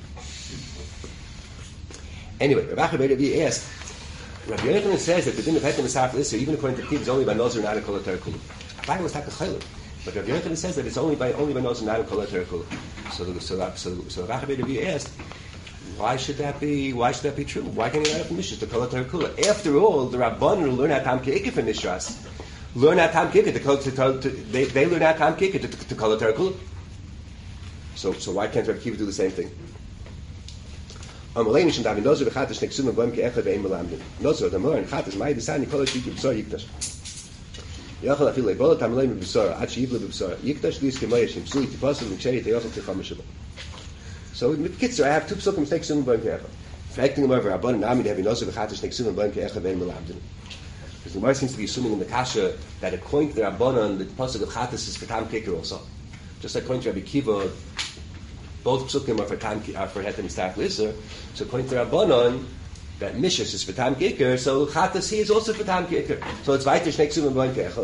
Speaker 1: Anyway, Rav Acha Breder Ivya asked, Rabbi Yochanan says that the din of Heter Misaf L'Isser, even according to Kiv, is only by Nozer, not a Kol HaTorah Kula. Why was that the Chaylik? But Rabbi Yochanan says that it's only by only by Nozer, not a Kol HaTorah Kula. So, so, so, so Rav Acha Breder Ivya asked, why should that be? Why should that be true? Why can't he write up the Mishras to Kol HaTorah Kula? After all, the Rabbanon learn how Tam Ke'ikah from Mishras. Learn how Tam Ke'ikah to, to, to, to they, they learn how Tam Ke'ikah to, to, to Kol HaTorah Kula. So, so why can't Rabbi Kiva do the same thing? Amalei nishim davi nozer v'chatas neksum v'goyim ke'echad ve'im melamdim. Nozer adamor and chatas ma'ay disani kol ha'shiki b'sor yikdash. Yochel afil le'bolot amalei m'b'sor ad she'yivle b'sor yikdash li'is kemoyesh im psuli tiposim v'ksheri te'yochel ticham m'shabbat. So with Kitzer, I have two psukim neksum v'goyim ke'echad. Reflecting them over Rabbanan Nami davi nozer v'chatas neksum v'goyim ke'echad ve'im melamdim. Because the Gemara seems to be assuming in the Kasha that according to the Rabbanan, the pasuk of chatas is for Tam Ke'ikah also. Just like according to Rabbi Kiva, both psukim are for Tam are for Heter Misaf L'Isser. So according to Rabbanon, that Mishras is for Tam Ke'ikah, so chatas he is also for Tam Ke'ikah. So it's weiter Shnei Ksumim B'Oin Ke'echad.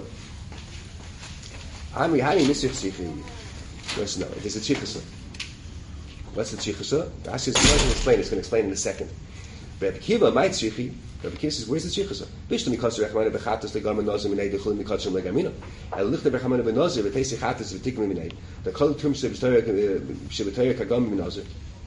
Speaker 1: Amri Hani Misrich Tzichi. Listen, no, there's a Tzichasa. What's the Tzichasa? Rashi is going to explain. It's going to explain in a second. Rabbi Kiva, my Tzichi. Rabbi Kiva says, where's the Tzichasa? Bishlam Mikotzer Rechmana B'Chatas Le'Gam Nozim Minei D'Chulim Mikotzer Le'Gamina. El Lichter B'Chamana B'Nozir V'Teisi Chatas V'Tikrim Minei. The Kol Tum Sheb'Toyer Kagam B'Nozir.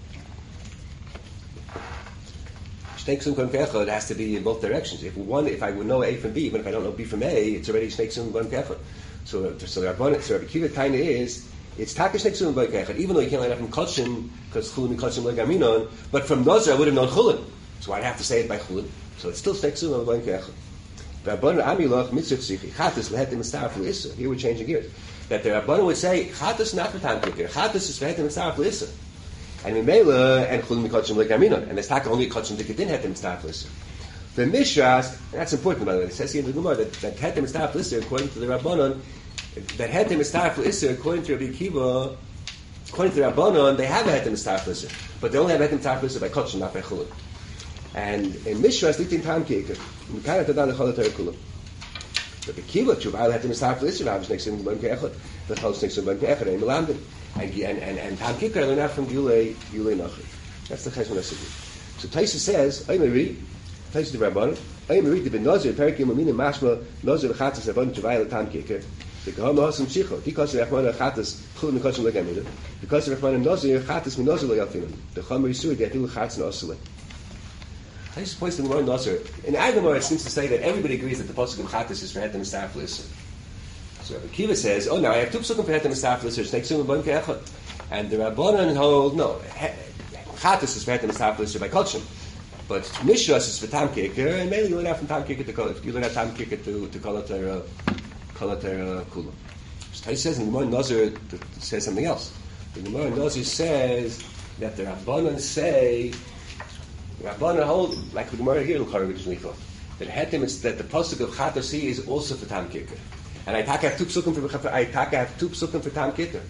Speaker 1: Shnei Ksum Goyim Ke'echad, it has to be in both directions. If one, if I would know A from B, even if I don't know B from A, it's already Shnei Ksum Goyim Ke'echad. So, so Rabbi so Rabbi Kiva Taina is, it's Taka Shnei Ksum Goyim Ke'echad, even though you can't learn it from Kotshim, because Chulim Mikotshim Le'Gaminon, but from Nozir I would have known Chulim. So I'd have to say it by Chulim. So it's still Shnei Ksum Goyim Ke'echad. Rabbanan Amilach Mitzvah Tzichi Chatas Leheter Mistaraf L'Isser. Here we're changing gears. That the Rabbanan would say Chatas not for Tam Ke'ikah. Chatas is for Heter Mistaraf L'Isser. And Mimela and Chulim Mikotshim Le'Gaminon. And there's Taka only Kotshim Dikadin Heter Mistaraf L'Isser. The Mishras, that's important by the way. It says here in the Gemara that, that Heter Mistaraf L'Isser, according to the Rabbanan, that Heter Mistaraf L'Isser, according to Rabbi Kiva, according to the Rabbanan, they have a Heter Mistaraf L'Isser, but they only have Heter Mistaraf L'Isser by Kotshim, not by Chulim. And in Mishras, Litin Tam Ke'ikah, Mekana Tadan L'Chol HaTorah Kula. Rabbi Kiva, Tshuva, Heter Mistaraf L'Isser, Havish Nexim Goyim Ke'echad, L'Chol Nexim Goyim Ke'echad, Ein Melamdim. And and and Tam Ke'ikah, I learned out from Gilei Gilei Nachri. That's the Cheshvan HaSigi. So Taisa says, Oymeri, Taisa the Rabbanan, Oymeri the Ben Nozir, Perikim Aminim Mashma, Nozir L'Chatas Avon Tshuva Tam Ke'ikah. The Gehama Hasam Tzicho, because the Rechmana Chatas Chulim Mikotshim Le'Gaminon, because the Rechmana Nozir Chatas Minozir Le'Yalfinon. The Chomer Yisur Ge'atil Chatas N'Osile. I just place the Gemara Nozir. In Agamar, it seems to say that everybody agrees that the pasuk of Chatas is for Heter Mistaraf L'Isser. So Rabbi Kiva says, oh, now I have two psukim for Heter Mistaraf L'Isser, Shnei Ksumim B'Oin Ke'echad. And the Rabbanan hold, no, Chatas is for Heter Mistaraf L'Isser by Kotshim. But Mishras is for Tam Ke'ikah, and maybe you learn out from Tam Ke'ikah to Kol, you learn out Tam Ke'ikah to, to Kol HaTorah Kula. So he says in the Gemara Nozir, it says something else. The Gemara Nozir says that the Rabbanan say, Rabbanan hold, like the Gemara here, originally thought, that Hetem is that the pasuk of Chatas is also for Tam Ke'ikah. And I take have two psukim for I take have two psukim for Tam Ke'ikah.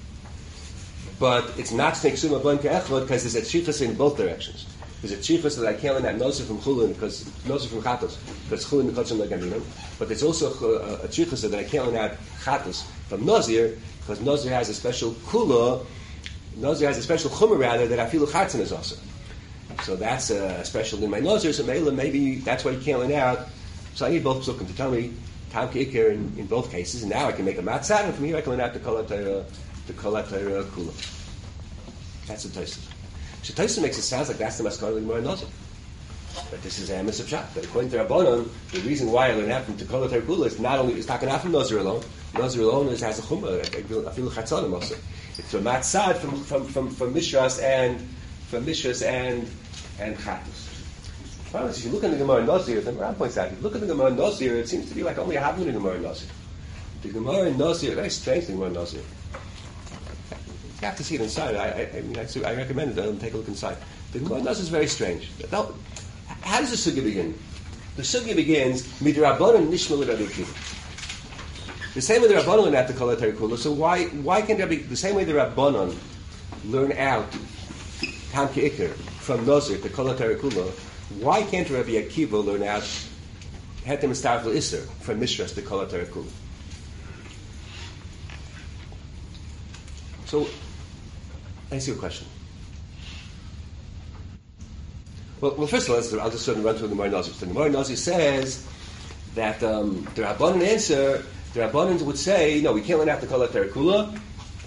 Speaker 1: But it's not Shnei Ksumim B'Oin Ke'echad because there's a tzichus in both directions. There's a tzichus that I can't learn that Nozir from Chulin because Nozir from Chatas because Chulin Mikotshim Le'Gaminon. But there's also a, a tzichus that I can't learn that Chatas from Nozir because Nozir has a special kula. Nozir has a special chumah rather that I feel Chatzin is also. So that's a special in my Nozir. So maybe that's why you can't learn out. So I need both psukim to tell me Tam Ke'ikah in, in both cases, and now I can make a matzah, and from here I can learn out the Kol HaTorah, the Kol HaTorah Kula. That's the Tosfos. So Tosfos makes it sound like that's the Maskana of the Gemara Nozir. But this is a Emes of Pshat. But according to Rabbanan, the reason why I learn out from the Kol HaTorah Kula is not only is talking out from Nozir alone. Nozir alone is has a chumah. I feel chatzanim also. It's a matzah from from from from Mishras and from Mishras and and Chatos. If you look at the Gemara Nozir, the Ram points out, if you look at the Gemara Nozir, it seems to be like only a half minute Gemara Nozir. The Gemara Nozir, very strange the Gemara Nozir. You have to see it inside. I, I, I mean, I, I recommend it. I'll take a look inside. The Gemara Naz is very strange. Now, how does the sugya begin? The sugya begins midrabanan nishma l'Rabbi Akiva. The same way the Rabbanon learn out the Kol HaTorah Kula. So why why can't Rabbi, the same way the Rabbanon learn out Tam Ke'ikr from Nazir to Kol HaTorah Kula, why can't Rabbi Akiva learn out Hetem Estarf L'Isser from Mishras to Kol HaTorah Kula? So, I see a question. Well, well, first of all, let's, I'll just sort of run through the Gemara Nazir. The Gemara Nazir says that um, the Rabbanon answer, the Rabbanon would say, no, we can't learn out the Kol HaTorah Kula.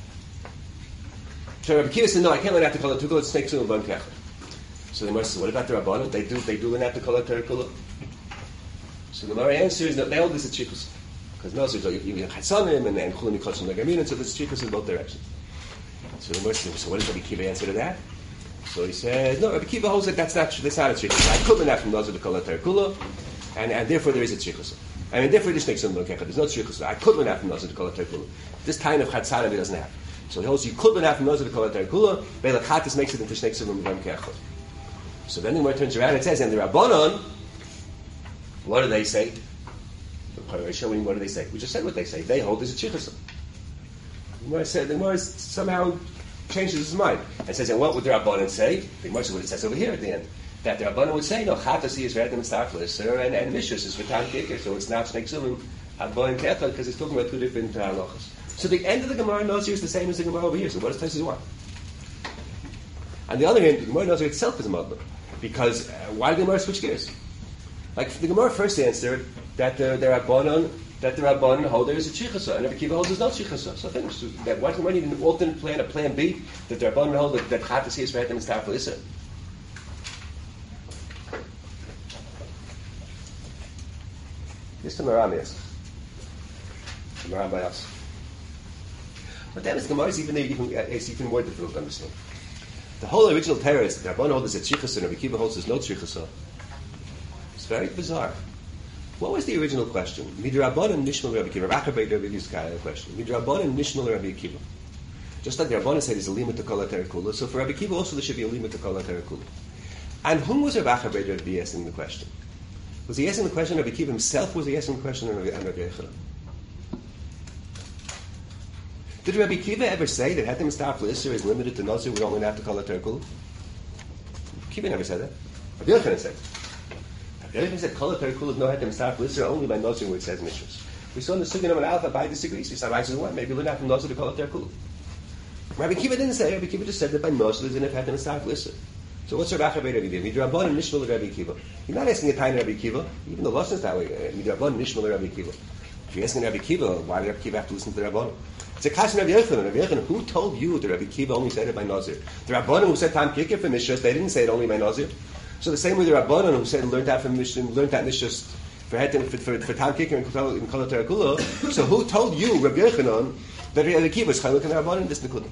Speaker 1: So Rabbi Akiva said, no, I can't learn out the Kol HaTorah Kula, it's Snake Sulam Ban Kechad. So the Gemara says, what about the Rabbanon? They do, they do learn out the Kol HaTorah Kula. So the Gemara answers, no, they hold this at Chichus. Because Nazir, you have Chatzanim and, and Chulim Yikotzim Legamin, and so there's Chichus in both directions. So the Gemara says, so what does Rabbi Akiva answer to that? So he says, no, Rabbi Akiva holds that that's not, that's not a tzrichus. I could learn out from Nazir to Kol HaTorah Kula, and, and therefore there is a tzrichus. I mean, therefore this makes some no kechad. There's no tzrichus. I could learn out from Nazir to Kol HaTorah Kula. This kind of chatzanim he doesn't have. So he holds you could learn out from Nazir to Kol HaTorah Kula, Be'elach Chatas makes it into Shnei Ksuvim B'Vam Kechad. So then the Gemara turns around and says, and the Rabbanon, what do they say? Showing what do they say? We just said what they say. They hold there's a tzrichus. The Gemara said, the Gemara somehow changes his mind and says, and what would the Rabbanon say? The Gemara says what it says over here at the end. That the Rabbanon would say, no, Chatasi is Redem Starflis, and, and Mishus is Vatan Kikir, so it's not Snake Suvim, Hadboin Kechad, because it's talking about two different halachas. So the end of the Gemara Nazir is the same as the Gemara over here, so what does Taisus want? On the other hand, the Gemara Nazir itself is a Mudler, because uh, why did the Gemara switch gears? Like, the Gemara first answered that the, the Rabbanon that the Rabbanon hold there is a Chichasa, and Rabbi Akiva holds there's no Chichasa. So finished. So that why do we need an alternate plan, a plan B, that the Rabbanon hold that, that Chatasi is Redem Starflis? This the Maram is. The Maram by us. But then the Gemara is even, even, it's even more difficult to understand. The whole original Torah is that the Rabbanon holds a Chichasa and Rabbi Akiva holds there's no Chichasa. It's very bizarre. What was the original question? Midrabanan Nishmal Rabbi Akiva. Rabbi Rabbi Yizkai question. Midrabanan Nishmal Rabbi Akiva. Just like the Rabbanan said, there's a limit to Kol HaTorah Kula. So for Rabbi Akiva also there should be a limit to Kol HaTorah Kula. And whom was Rabbi Rabbi asking the question? Was he asking the question of Rabbi Akiva himself? Or was he asking the question of Rabbi Yochanan? Did Rabbi Akiva ever say that Hetem Starf L'Isser is limited to Nazir? We don't learn after Kol HaTorah Kula. Rabbi Akiva never said that. Rabbi Yochanan said. Rabbi Yochanan said Kol HaTorah Kula is no Hetem Starf L'Isser only by Nazir where it says Mishras. We saw in the Sugya Number Alpha by disagrees. He said, "I said what? Maybe learn out from Nazir to Kol HaTorah Kula." Rabbi Akiva didn't say. Rabbi Akiva just said that by Nazir there's enough Hetem Starf L'Isser. So what's Rabbi Rabbi Rabbi? Midrabanan Nishmal Rabbi Akiva. You're not asking a tiny Rabbi Akiva. Even the lesson is that way. Midrabanan Nishmal Rabbi Akiva. If you're asking Rabbi Akiva, why did Rabbi Akiva have to listen to the Rabbanon? It's a question of Rabbi Yochanan. Rabbi Yochanan, who told you that Rabbi Akiva only said it by Nazir? The Rabbanon who said Tam Kikir for Mishras, they didn't say it only by Nazir. So the same way the Rabbanon who said learned that from Mishras, learned that Mishras for for, for, for Tam Kikir and Kol HaTorah Kula. So who told you, Rabbi Yochanan, that Rabbi Akiva is Chaylik and the Rabbanon? This Nikudah.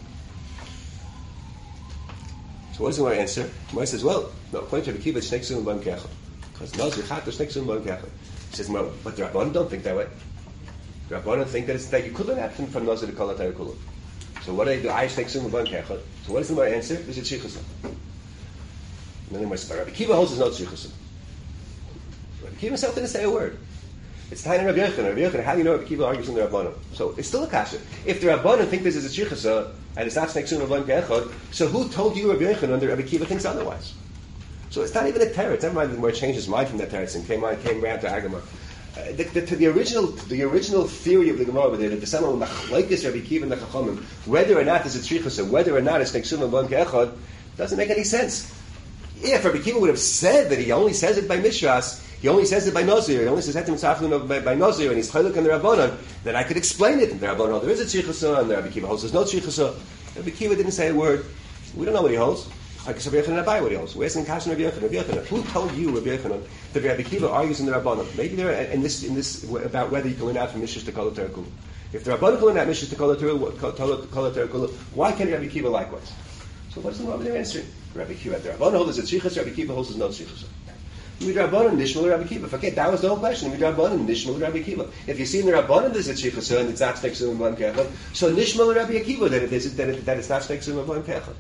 Speaker 1: So what is the Gemara answer? The Gemara says, well, no, according to Rabbi Akiva, it's Shnei Ksuvim B'Vam Kechad. Because Nazir Chat is Shnei Ksuvim B'Vam Kechad. He says, well, but the Rabbanon don't think that way. The Rabbanon think that it's that you could learn that from Nazir to Kol HaTorah Kula. So what do they do? I Shnei Ksuvim B'Vam Kechad. So what is the Gemara answer? There's a Tzrichasa. And then the Gemara says, Rabbi Akiva holds there's no Tzrichasa. Rabbi Akiva himself didn't say a word. It's Tanya Rabbi Yochanan. Rabbi Yochanan, how do you know Rabbi Akiva argues in the Rabbanon? So it's still a kasha. If the Rabbanon think this is a Tzrichasa, and it's not Shnei Ksuvim B'Vam Kechad, so who told you Rabbi Yochanan that Rabbi Akiva thinks otherwise? So it's not even a teretz. Never mind where it changed his mind from that teretz and came on, came around to Agama. Uh, the, the, the original, the original theory of the Gemara over there that the someone like this Rabbi Akiva and the Chachamim, whether or not there's a tzrichus, whether or not it's Shnei Ksuvim B'Vam Kechad, doesn't make any sense. If Rabbi Akiva would have said that he only says it by Mishras, he only says it by Nazir, he only says Hetem Tzaflin by, by Nazir, and he's Chaylik and the Rabbanon, then I could explain it. And the Rabbanon, there is a tzrichus, and the Rabbi Akiva holds there's no tzrichus. Rabbi Akiva didn't say a word. We don't know what he holds. I guess Rabbi Yochanan Abai what he holds. We're asking Kashan Rabbi Yochanan. Rabbi Yochanan, who told you, Rabbi Yochanan, that Rabbi Akiva argues in the Rabbanon? Maybe there in this in this about whether you can learn out from Mishras to Kol HaTorah Kula. If the Rabbanon can learn out Mishras to Kol HaTorah Kula, why can't Rabbi Akiva likewise? So what's the wrong with their answering? Rabbi Akiva, the Rabbanon holds a tzrichus, Rabbi Akiva holds no tzrichus. Midrabanan Nishmal Rabbi Kiva. Forget that was the whole question. Midrabanan Nishmal Rabbi Kiva. If you see in the Rabbanan there's a Chichasa and it's not Shnei Ksubim B'Hem Kechad, so Nishmal Rabbi Akiva that it is that, it, that it's not Shnei Ksubim B'Hem Kechad.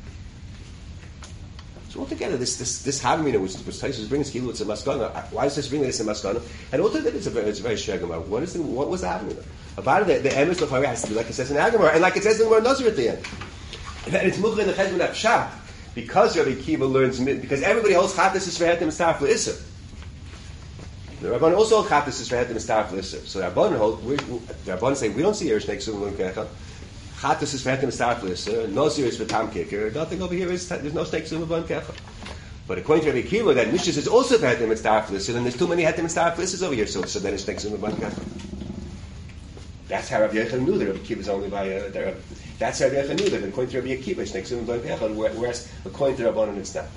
Speaker 1: So altogether, this this this Havamina, which which Taisus brings Kilu, it's a Maskana. Why does this bring this a Maskana? And altogether, it's a very it's a very shagama. What is the what was the Havamina about it? The, the emes of has to be like it says in Agamar, and like it says in the Gemara Nazir at the end. And it's Mukhla in the Chesed Menach Pshat because Rabbi Kiva learns because everybody holds Chattis is for Hetem and Starf L'Isser. The Rabban also hold Chattis is for Hetem and Starf L'Isser. So the Rabban hold we, we, the Rabban say we don't see Irish next to L'Im Kecha. Chattis is for Hetem and Starf L'Isser. Nazir is for Tam Kicker. Nothing over here is there's no snakes in L'Im Kecha. But according to Rabbi Kiva, that Mishas is also for Hetem and Starf L'Isser, and there's too many Hetem and Starf L'Issers over here. So so then it's next to L'Im Kecha. That's how Rabbi Yechon knew that Rabbi Kiva is only by uh, the, that's how Rabbi Yechon knew that according to Rabbi Akiva, it's next to L'Im Kecha, whereas according to Rabbanan it's not.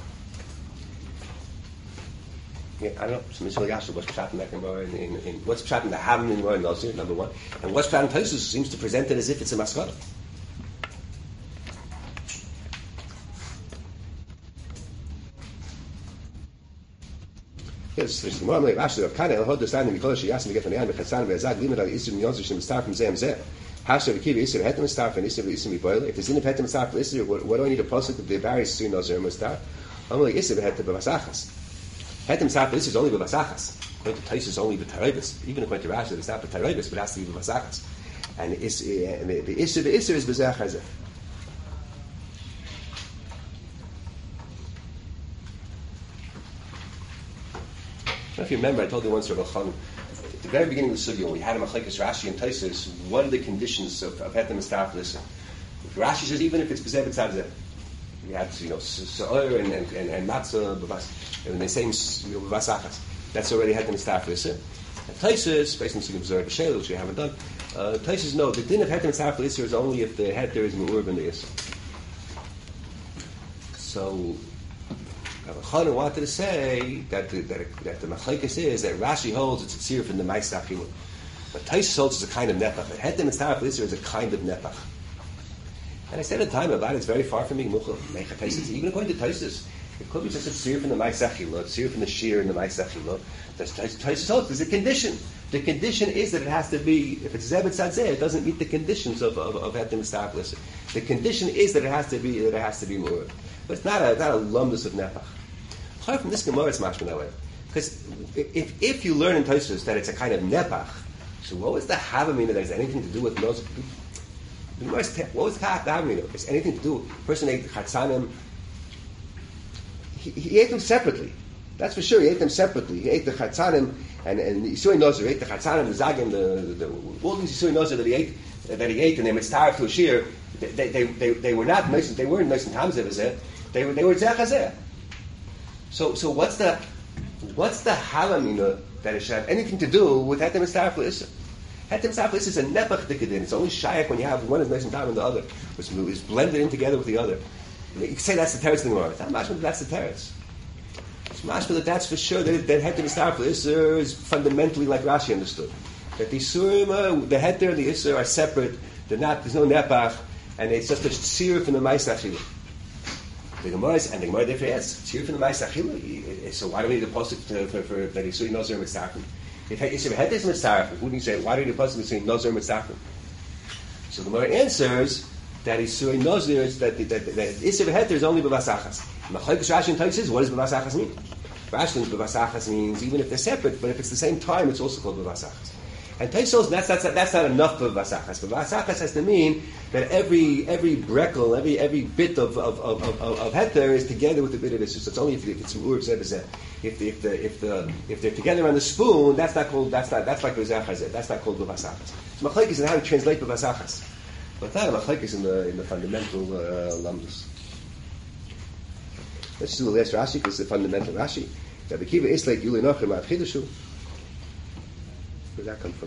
Speaker 1: Yeah, I don't know. So Mister Yashu, what's Pshat in that Gemara? In, in, in what's Pshat in the Havim in Gemara Nazir, number one, and what's Pshat in Taisus seems to present it as if it's a maskana. Yes, there's the Gemara like Rashi of Kana. Hold understanding because she asked me to get from the end. Bechassan ve'azad limit al isim yonzer shem star from zem zeh. Hasher v'kiv isim hetem star from isim v'isim v'boil. If there's in hetem star from isim, what, what do I need to post it to the various soon nozer star? I'm like isim hetem b'vasachas. Hetem star from isim is only b'vasachas. According to Taisus, only b'tarayvis. Even according to Rashi, it's not b'tarayvis, but it has to be b'vasachas. And the isim the isim the isim is b'zachas. I don't know if you remember, I told you once, Rabbi Chaim, at the very beginning of the Sugya, when we had a Machlekes Rashi and Taisus, what are the conditions of, of Hetem and Starf L'Isser? Rashi says even if it's B'zeh B'tzad Zeh, you have, you know, Sa'or and, and, and, and Matzah, and they say, you know, B'vasachas. That's already Hetem and Starf L'Isser. And Taisus, based on Sugya B'zeh B'Shel, which we haven't done, uh, Taisus, no, the din of Hetem and Starf L'Isser is only if the Heter is Me'ur Ben the Isser. So, Rabbi Chana wanted to say that the, that, that the machlekes is that Rashi holds it's a tzir from the Ma'aseh Achilah, but Taisus holds it's a kind of nepach. But Hetem and Starf L'Isser is a kind of nepach. And I said at the time about it, it's very far from being muchal mecha Taisus. Even according to Taisus, it could be just a tzir from the Ma'aseh Achilah, a tzir from the shir in the Ma'aseh Achilah. Taisus holds there's a condition. The condition is that it has to be, if it's zeh b'tzad zeh, it doesn't meet the conditions of of, of Hetem and Starf L'Isser. The condition is that it has to be that it has to be mu'ur. But it's not a, not a lumdus of nepach. From this Gemara, it's mashma that way. Because if, if you learn in Taisus that it's a kind of nepach, so what was the havamina that has anything to do with nose? What was the havamina? It's anything to do with the person ate chatzanim. He, he ate them separately. That's for sure. He ate them separately. He ate the chatzanim and and Yisui Nozer ate the chatzanim, the zagim, the, the, the all these Yisui Nozer that he ate that he ate and they mitzaref to a shear. They they, they they were not nice. They weren't nice and tamzeh. They were they were zeh. So, so what's the what's the halamina that it should have anything to do with Hetem and Starf L'Isser? Hetem and Starf L'Isser is a nepach dikadin. It's only shayak when you have one is nice and tam and the other, which is blended in together with the other. You can say that's the teretz thing, it's not mashma that's the teretz. It's mashma that that's for sure that, that Hetem and Starf L'Isser is fundamentally like Rashi understood. That the surim, uh, the Heter and the Isser are separate. They're not. There's no nepach, and it's just a tzir from the Ma'aseh Achilah. The Gemara is, and the Gemara therefore yes, it's here from the Ma'aseh Achilah. So why do we need a pasuk for, for, for that Yisui Nozer Mitzarfim? If Yisui Het is Mitzarfim, wouldn't you say why do we need a pasuk between Nozer Mitzarfim? So the Gemara answers that Yisui Nozer is that that that Yisui Het is only b'vasachas. Machlekes Rashi and Taisus says what does b'vasachas mean? Rashi thinks b'vasachas means even if they're separate, but if it's the same time, it's also called b'vasachas. And Taisos, that's, that's, that's not enough for Vasachas. But Vasachas has to mean that every every brekel, every every bit of of, of, of, of heter is together with the bit of this. So it's only if it's from Ur Zeh B'Zeh. If the if the if the if they're together on the spoon, that's not called that's not that's like Vasachas. That's not called Vasachas. So Machlekes is how to translate Vasachas. But not Machlekes in the in the fundamental uh, lamdus. Let's do the last Rashi because it's the fundamental Rashi. Rabbi Kiva is like Yuli Nachem Av Chidushu. Where did that come from?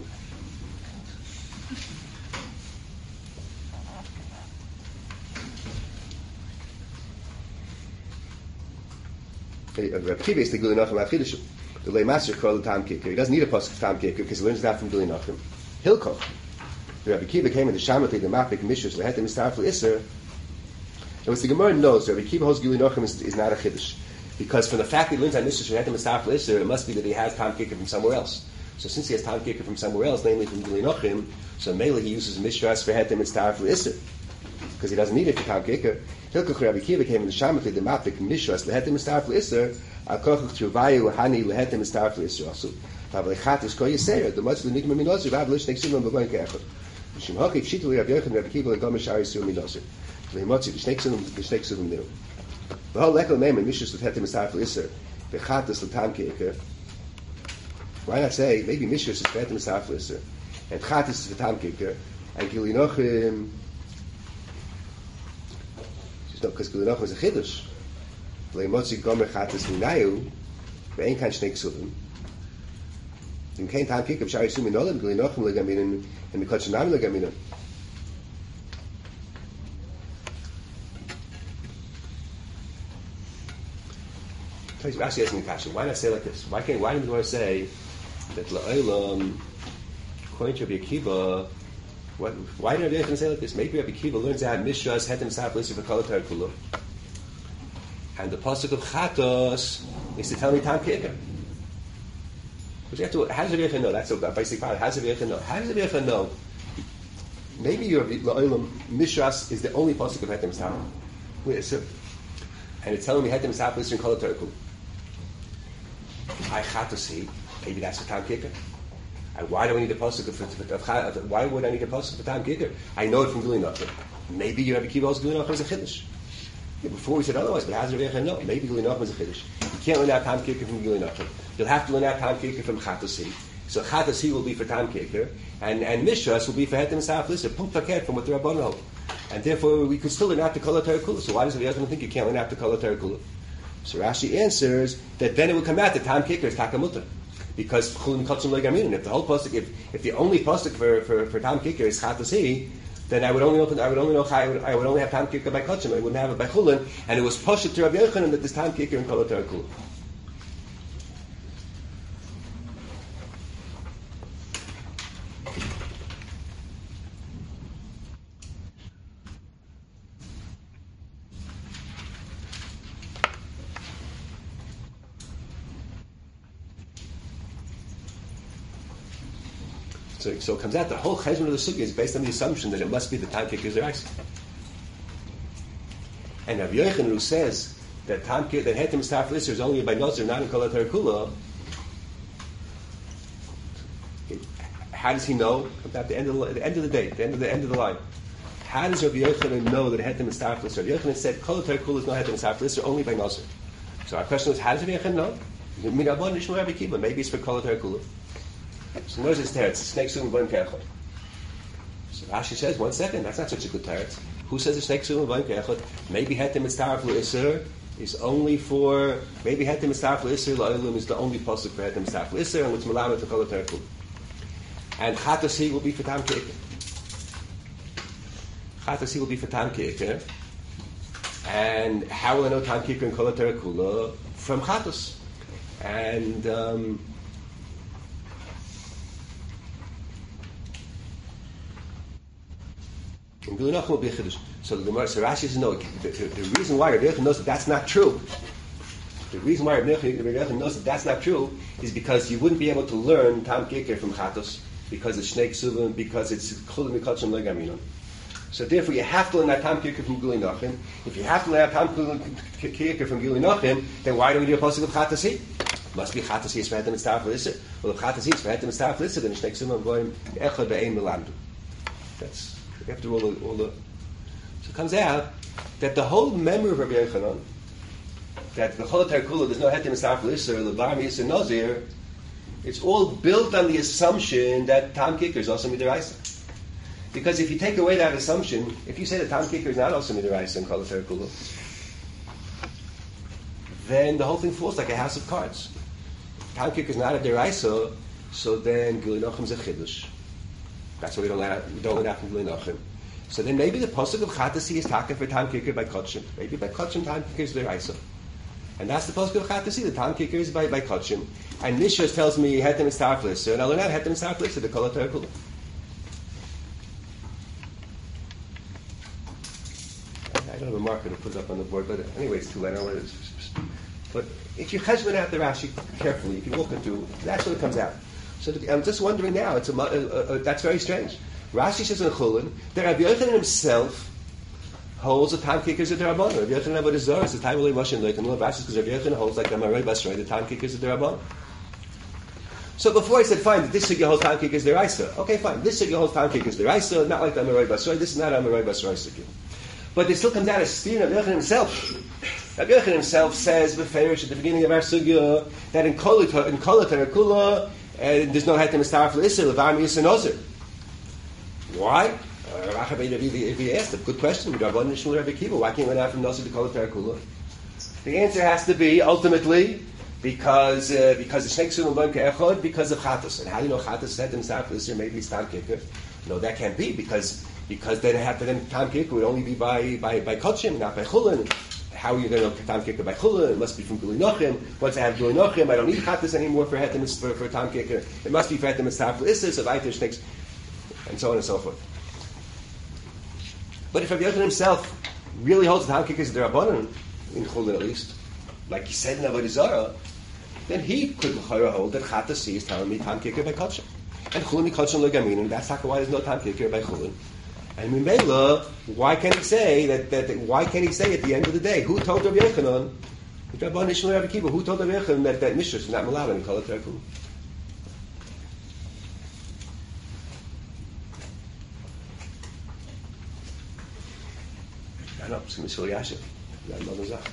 Speaker 1: Rabbi Kiva is the Guli Nachem Av Chidushu. The lay master called the Tam Kicker. He doesn't need a pasuk of Tam Kicker because he learns that from Guli Nachem. Hilko. Rabbi Kiva came in the Shammah the Mapik Mishus Lehetem Starf L'Isser. And what the Gemara knows, Rabbi Kiva holds Gili Nachem is, is not a Chiddush. Because from the fact that he learns on Mishras for Hetem Mistafel Isser, it must be that he has Tam Kicker from somewhere else. So since he has Tam Kicker from somewhere else, namely from Gilui Nochim, so mainly he uses Mishras for Hetem Mistafel Isser. Because he doesn't need it for Tam Kicker. Hilkuch Rabbi Kiva came in the Shamatli, the Mapik, Mishras, Lehetem Mistafel Isser, Al-Kochuch Truvayu, Hani, Lehetem Mistafel Isser also. Tavlechat Ko Yisera, the Matzli Nikma Minozir, Vav Lishnek Simon Begoin Keechot. Shim Hoki, Pshitli, Rabbi Yochanan, Rabbi Kiva, Legom Mishari Sur Minozir. Lehimotzi, Lishnek Simon, Lishnek Simon Niru. The whole lekel name in Mishras Lehetem Mistafel Isser, Bechatas Letam Kicker. Why not say, maybe Mishras is Lehetem Mistafel Isser, and Chatas is Letam Kicker, and Gilui Nochim, because Gilui Nochim is a Chiddush. Lehimotzi Gomer Chatas Minayu, Ve'en Kan Shnei Ksuvim. Im kein Tam Kicker, B'shari Sumi Nolam, Gilui Nochim Legaminen, and Mikot Shanam Legaminen. Rashi asking the question, why not say like this? Why can't, why didn't we say that La'olam, according to Rabbi Akiva, what, why did Rabbi Yochanan say like this? Maybe Rabbi Akiva learns out Mishras, Hetem Saf, Lisser, V'kol Atar Kulu. And the pasuk of Chatos is to tell me Tam Kicker. But you have to, how does Rabbi Yochanan know? That's a basic part. How does Rabbi Yochanan know? How does Rabbi Yochanan know? Maybe your La'olam, Mishras is the only pasuk of Hetem Saf. And it's telling me Hetem Saf, Lisser, V'kol Atar Kulu. I Chatosi, maybe that's a Tam Kicker. And why do I need a pasuk of, of, of, of why would I need a pasuk for Tam Kicker? I know it from Gilui Nochim. Maybe your Rabbi Kiva also Gilui Nochim is a Chiddush. Yeah, before we said otherwise, but how's Rabbi Yochanan know? Maybe Gilui Nochim is a Chiddush. You can't learn out Tam Kicker from Gilui Nochim. You'll have to learn out Tam Kicker from Chatosi. So Chatosi will be for Tam Kicker, and, and Mishras will be for Hetem Saf Lisser, Punkt Paket from what the Rabbanon hold. And therefore we could still learn out the Kol HaTorah Kula. So why does Rabbi Yochanan think you can't learn out the Kol HaTorah Kula? So Rashi answers that then it would come out that Tam Kicker is Takamuta. Because Chulin Kotzim Legamin, if the whole pasuk, if, if the only pasuk for, for, for Tam Kicker is Chatasi, then I would only open, I would only know, I would, I would only have Tam Kicker by Kotzim, I wouldn't have it by Chulin, and it was Poshet to Rabbi Yochanan that this Tam Kicker in Kol HaTorah Kula. So, so it comes out the whole cheshbon of the sugya is based on the assumption that it must be the Tam Kicker's Deraisa. And Rabbi Yochanan, who says that Tam Kicker, that Hetem Mistafel Isser is only by Nazir, not in Kol HaTorah Kula, how does he know? At the end of the, the end of the day, the end of the end of the line. How does Rabbi Yochanan know that Hetem Mistafel Isser? Rabbi Yochanan said Kol HaTorah Kula is not Hetem Mistafel Isser, only by Nazir. So our question is, how does Rabbi Yochanan know? Maybe it's for Kol HaTorah Kula. So notice it's teretz. Snake suim v'im ke'echot. So Rashi says, one second, that's not such a good teretz. Who says the snake suim v'im ke'echot? Maybe hetem mitzaref l'isser is only for, maybe hetem mitzaref l'isser la'ilum is the only pasuk for hetem mitzaref l'isser, and it's malamet to kol HaTorah Kula. And chatasi will be for Tam Kicker. Chatasi will be for Tam Kicker. And how will I know Tam Kicker and Kol HaTorah Kula? From chatos. And, um, And Gilui Nochim will be a chiddush. So the Gemara, so Rashi says no. The, the, the reason why Rabbi Yochanan knows that that's not true, the reason why Rabbi Yochanan knows that that's not true is because you wouldn't be able to learn Tam Kicker from Chatos because it's Shnei Ksuvim, because it's Chulin Mikotzim Legaminon. So therefore, you have to learn that Tam Kicker from Gilui Nochim. If you have to learn that Tam Kicker from Gilui Nochim, then why do we do a pasuk of Chatasi? Must be Chatasi is for Hetem Mitzaref L'Isser. Well, if Chatasi is for Hetem Mitzaref L'Isser, then Shnei Ksuvim Goyim Echad Be'ein Melamdu. That's after all the, all the, so it comes out that the whole memory of Rabbi Yochanan, that the Kol HaTorah Kula, there's no Hetem Mitzaref L'Isser, Levar Yisr Nazir, it's all built on the assumption that Tam Kicker is also Midiraisa. Because if you take away that assumption, if you say that Tam Kicker is not also Midiraisa in Kol HaTorah Kula, then the whole thing falls like a house of cards. Tam Kicker is not a Deraisa, so then Gilui Nochim is a Chiddush. That's why we don't learn out, we don't learn out from Gilui Nochim. So then maybe the pasuk of Chatasi is taken for Tam Kicker by Kotshim. Maybe by Kotshim Tam Kicker is Deraisa. And that's the pasuk of Chatasi. The Tam Kicker is by, by Kotshim. And Mishras tells me Hetem Mitzaref L'Isser, and I'll learn out Hetem Mitzaref L'Isser, the Kol HaTorah Kula. I don't have a marker to put up on the board, but anyway, it's too late. I don't want to But if you cheshbon out the Rashi carefully, you can walk it through. That's what it comes out. So I'm just wondering now. It's a, uh, uh, that's very strange. Rashi says in Chulin that Rabbi Yochanan himself holds the time kickers of the Rabbanon. Rabbi Yochanan Avodah Zarah is the time of Moshe and Leikim Lo Rashi because Rabbi Yochanan holds like the Amarei Basrei, the time kickers of the Rabbanon. So before I said, fine, that this sugya holds time kickers deraisa. Okay, fine. This sugya holds time kickers deraisa, not like the Amarei Basrei. This is not Amarei Basrei sugya. But it still comes out as Stephen Rabbi Yochanan himself. Rabbi Yochanan himself says beferish at the beginning of our sugya that in Kolat in Kolat and Kula and there's no hetem mistaraf l'isser levar miyus and ozer. Why? Uh, if he asked a good question, Rabban Nishmul Rabbi Kiva, why can't we out from Nosir to Kolat and Kula? The answer has to be ultimately because uh, because the snakes will learn ke'echod because of chatos. And how do you know chatos said to mistaraf l'isser maybe it's time kicker? No, that can't be because because then have to then time kicker would only be by by by kotshim, not by chulin. How are you going to know time kicker by chulin? It must be from Gulei Nochim. Once I have Gulei Nochim, I don't need chatos anymore for hetem for for time kicker. It must be for hetem mistaraf l'isser, so vayter snakes, and so on and so forth. But if Rabbi Yochanan himself really holds the time kickers of the Rabbanon in chulin at least, like he said in Avodah Zarah, then he could hold that chatos is telling me time kicker by kotshim. And chulin kotshim legamin, and that's not why there's no time kicker by chulin. And Mimela, why can't he say that, that, that? Why can't he say at the end of the day, who told Rabbi Yochanan? Rabban Nishmul Rabbi Kiva, who told Rabbi Yochanan that that Mishras is not malad and call it Terkul? I know, it's Mishul Yashiv. Not another Zach.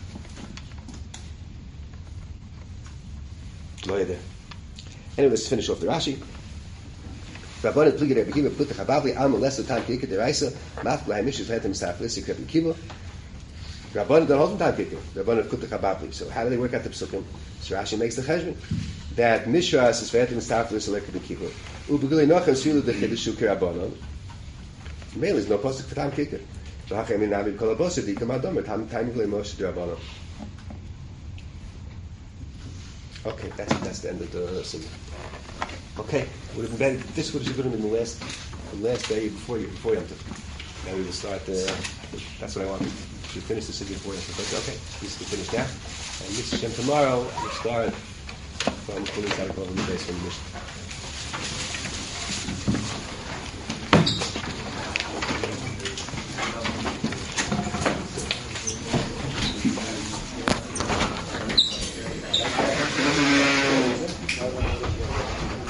Speaker 1: Anyway, let's finish off the Rashi. Rabbanan pliged Rabbi Kiva put the Chabavli Alma less the time kicker deraisa maf by Mishras hetem misaflis Rabbi Kiva. Rabbanan don't hold the time kicker. Rabbanan put the Chabavli. So how do they work out the psukim? So Rashi makes the cheshbon that Mishras is hetem misaflis like Rabbi Kiva. Ubegulei Nochem svilu the chidushu Rabbanan. Male is no pasuk for time kicker. So how can we now be called a bossy? Di kamadom time time gulei Moshe Rabbanan. Okay, that's that's the end of the sugya. Okay, would have been better. This would have been the last, the last day before you before Yom Tov. Now we will start. Uh, that's what I wanted to finish the city before Yom Tov. But okay, this is finished now. And Mister Shem tomorrow we'll start from Kulim Tarikov in the base from the mission.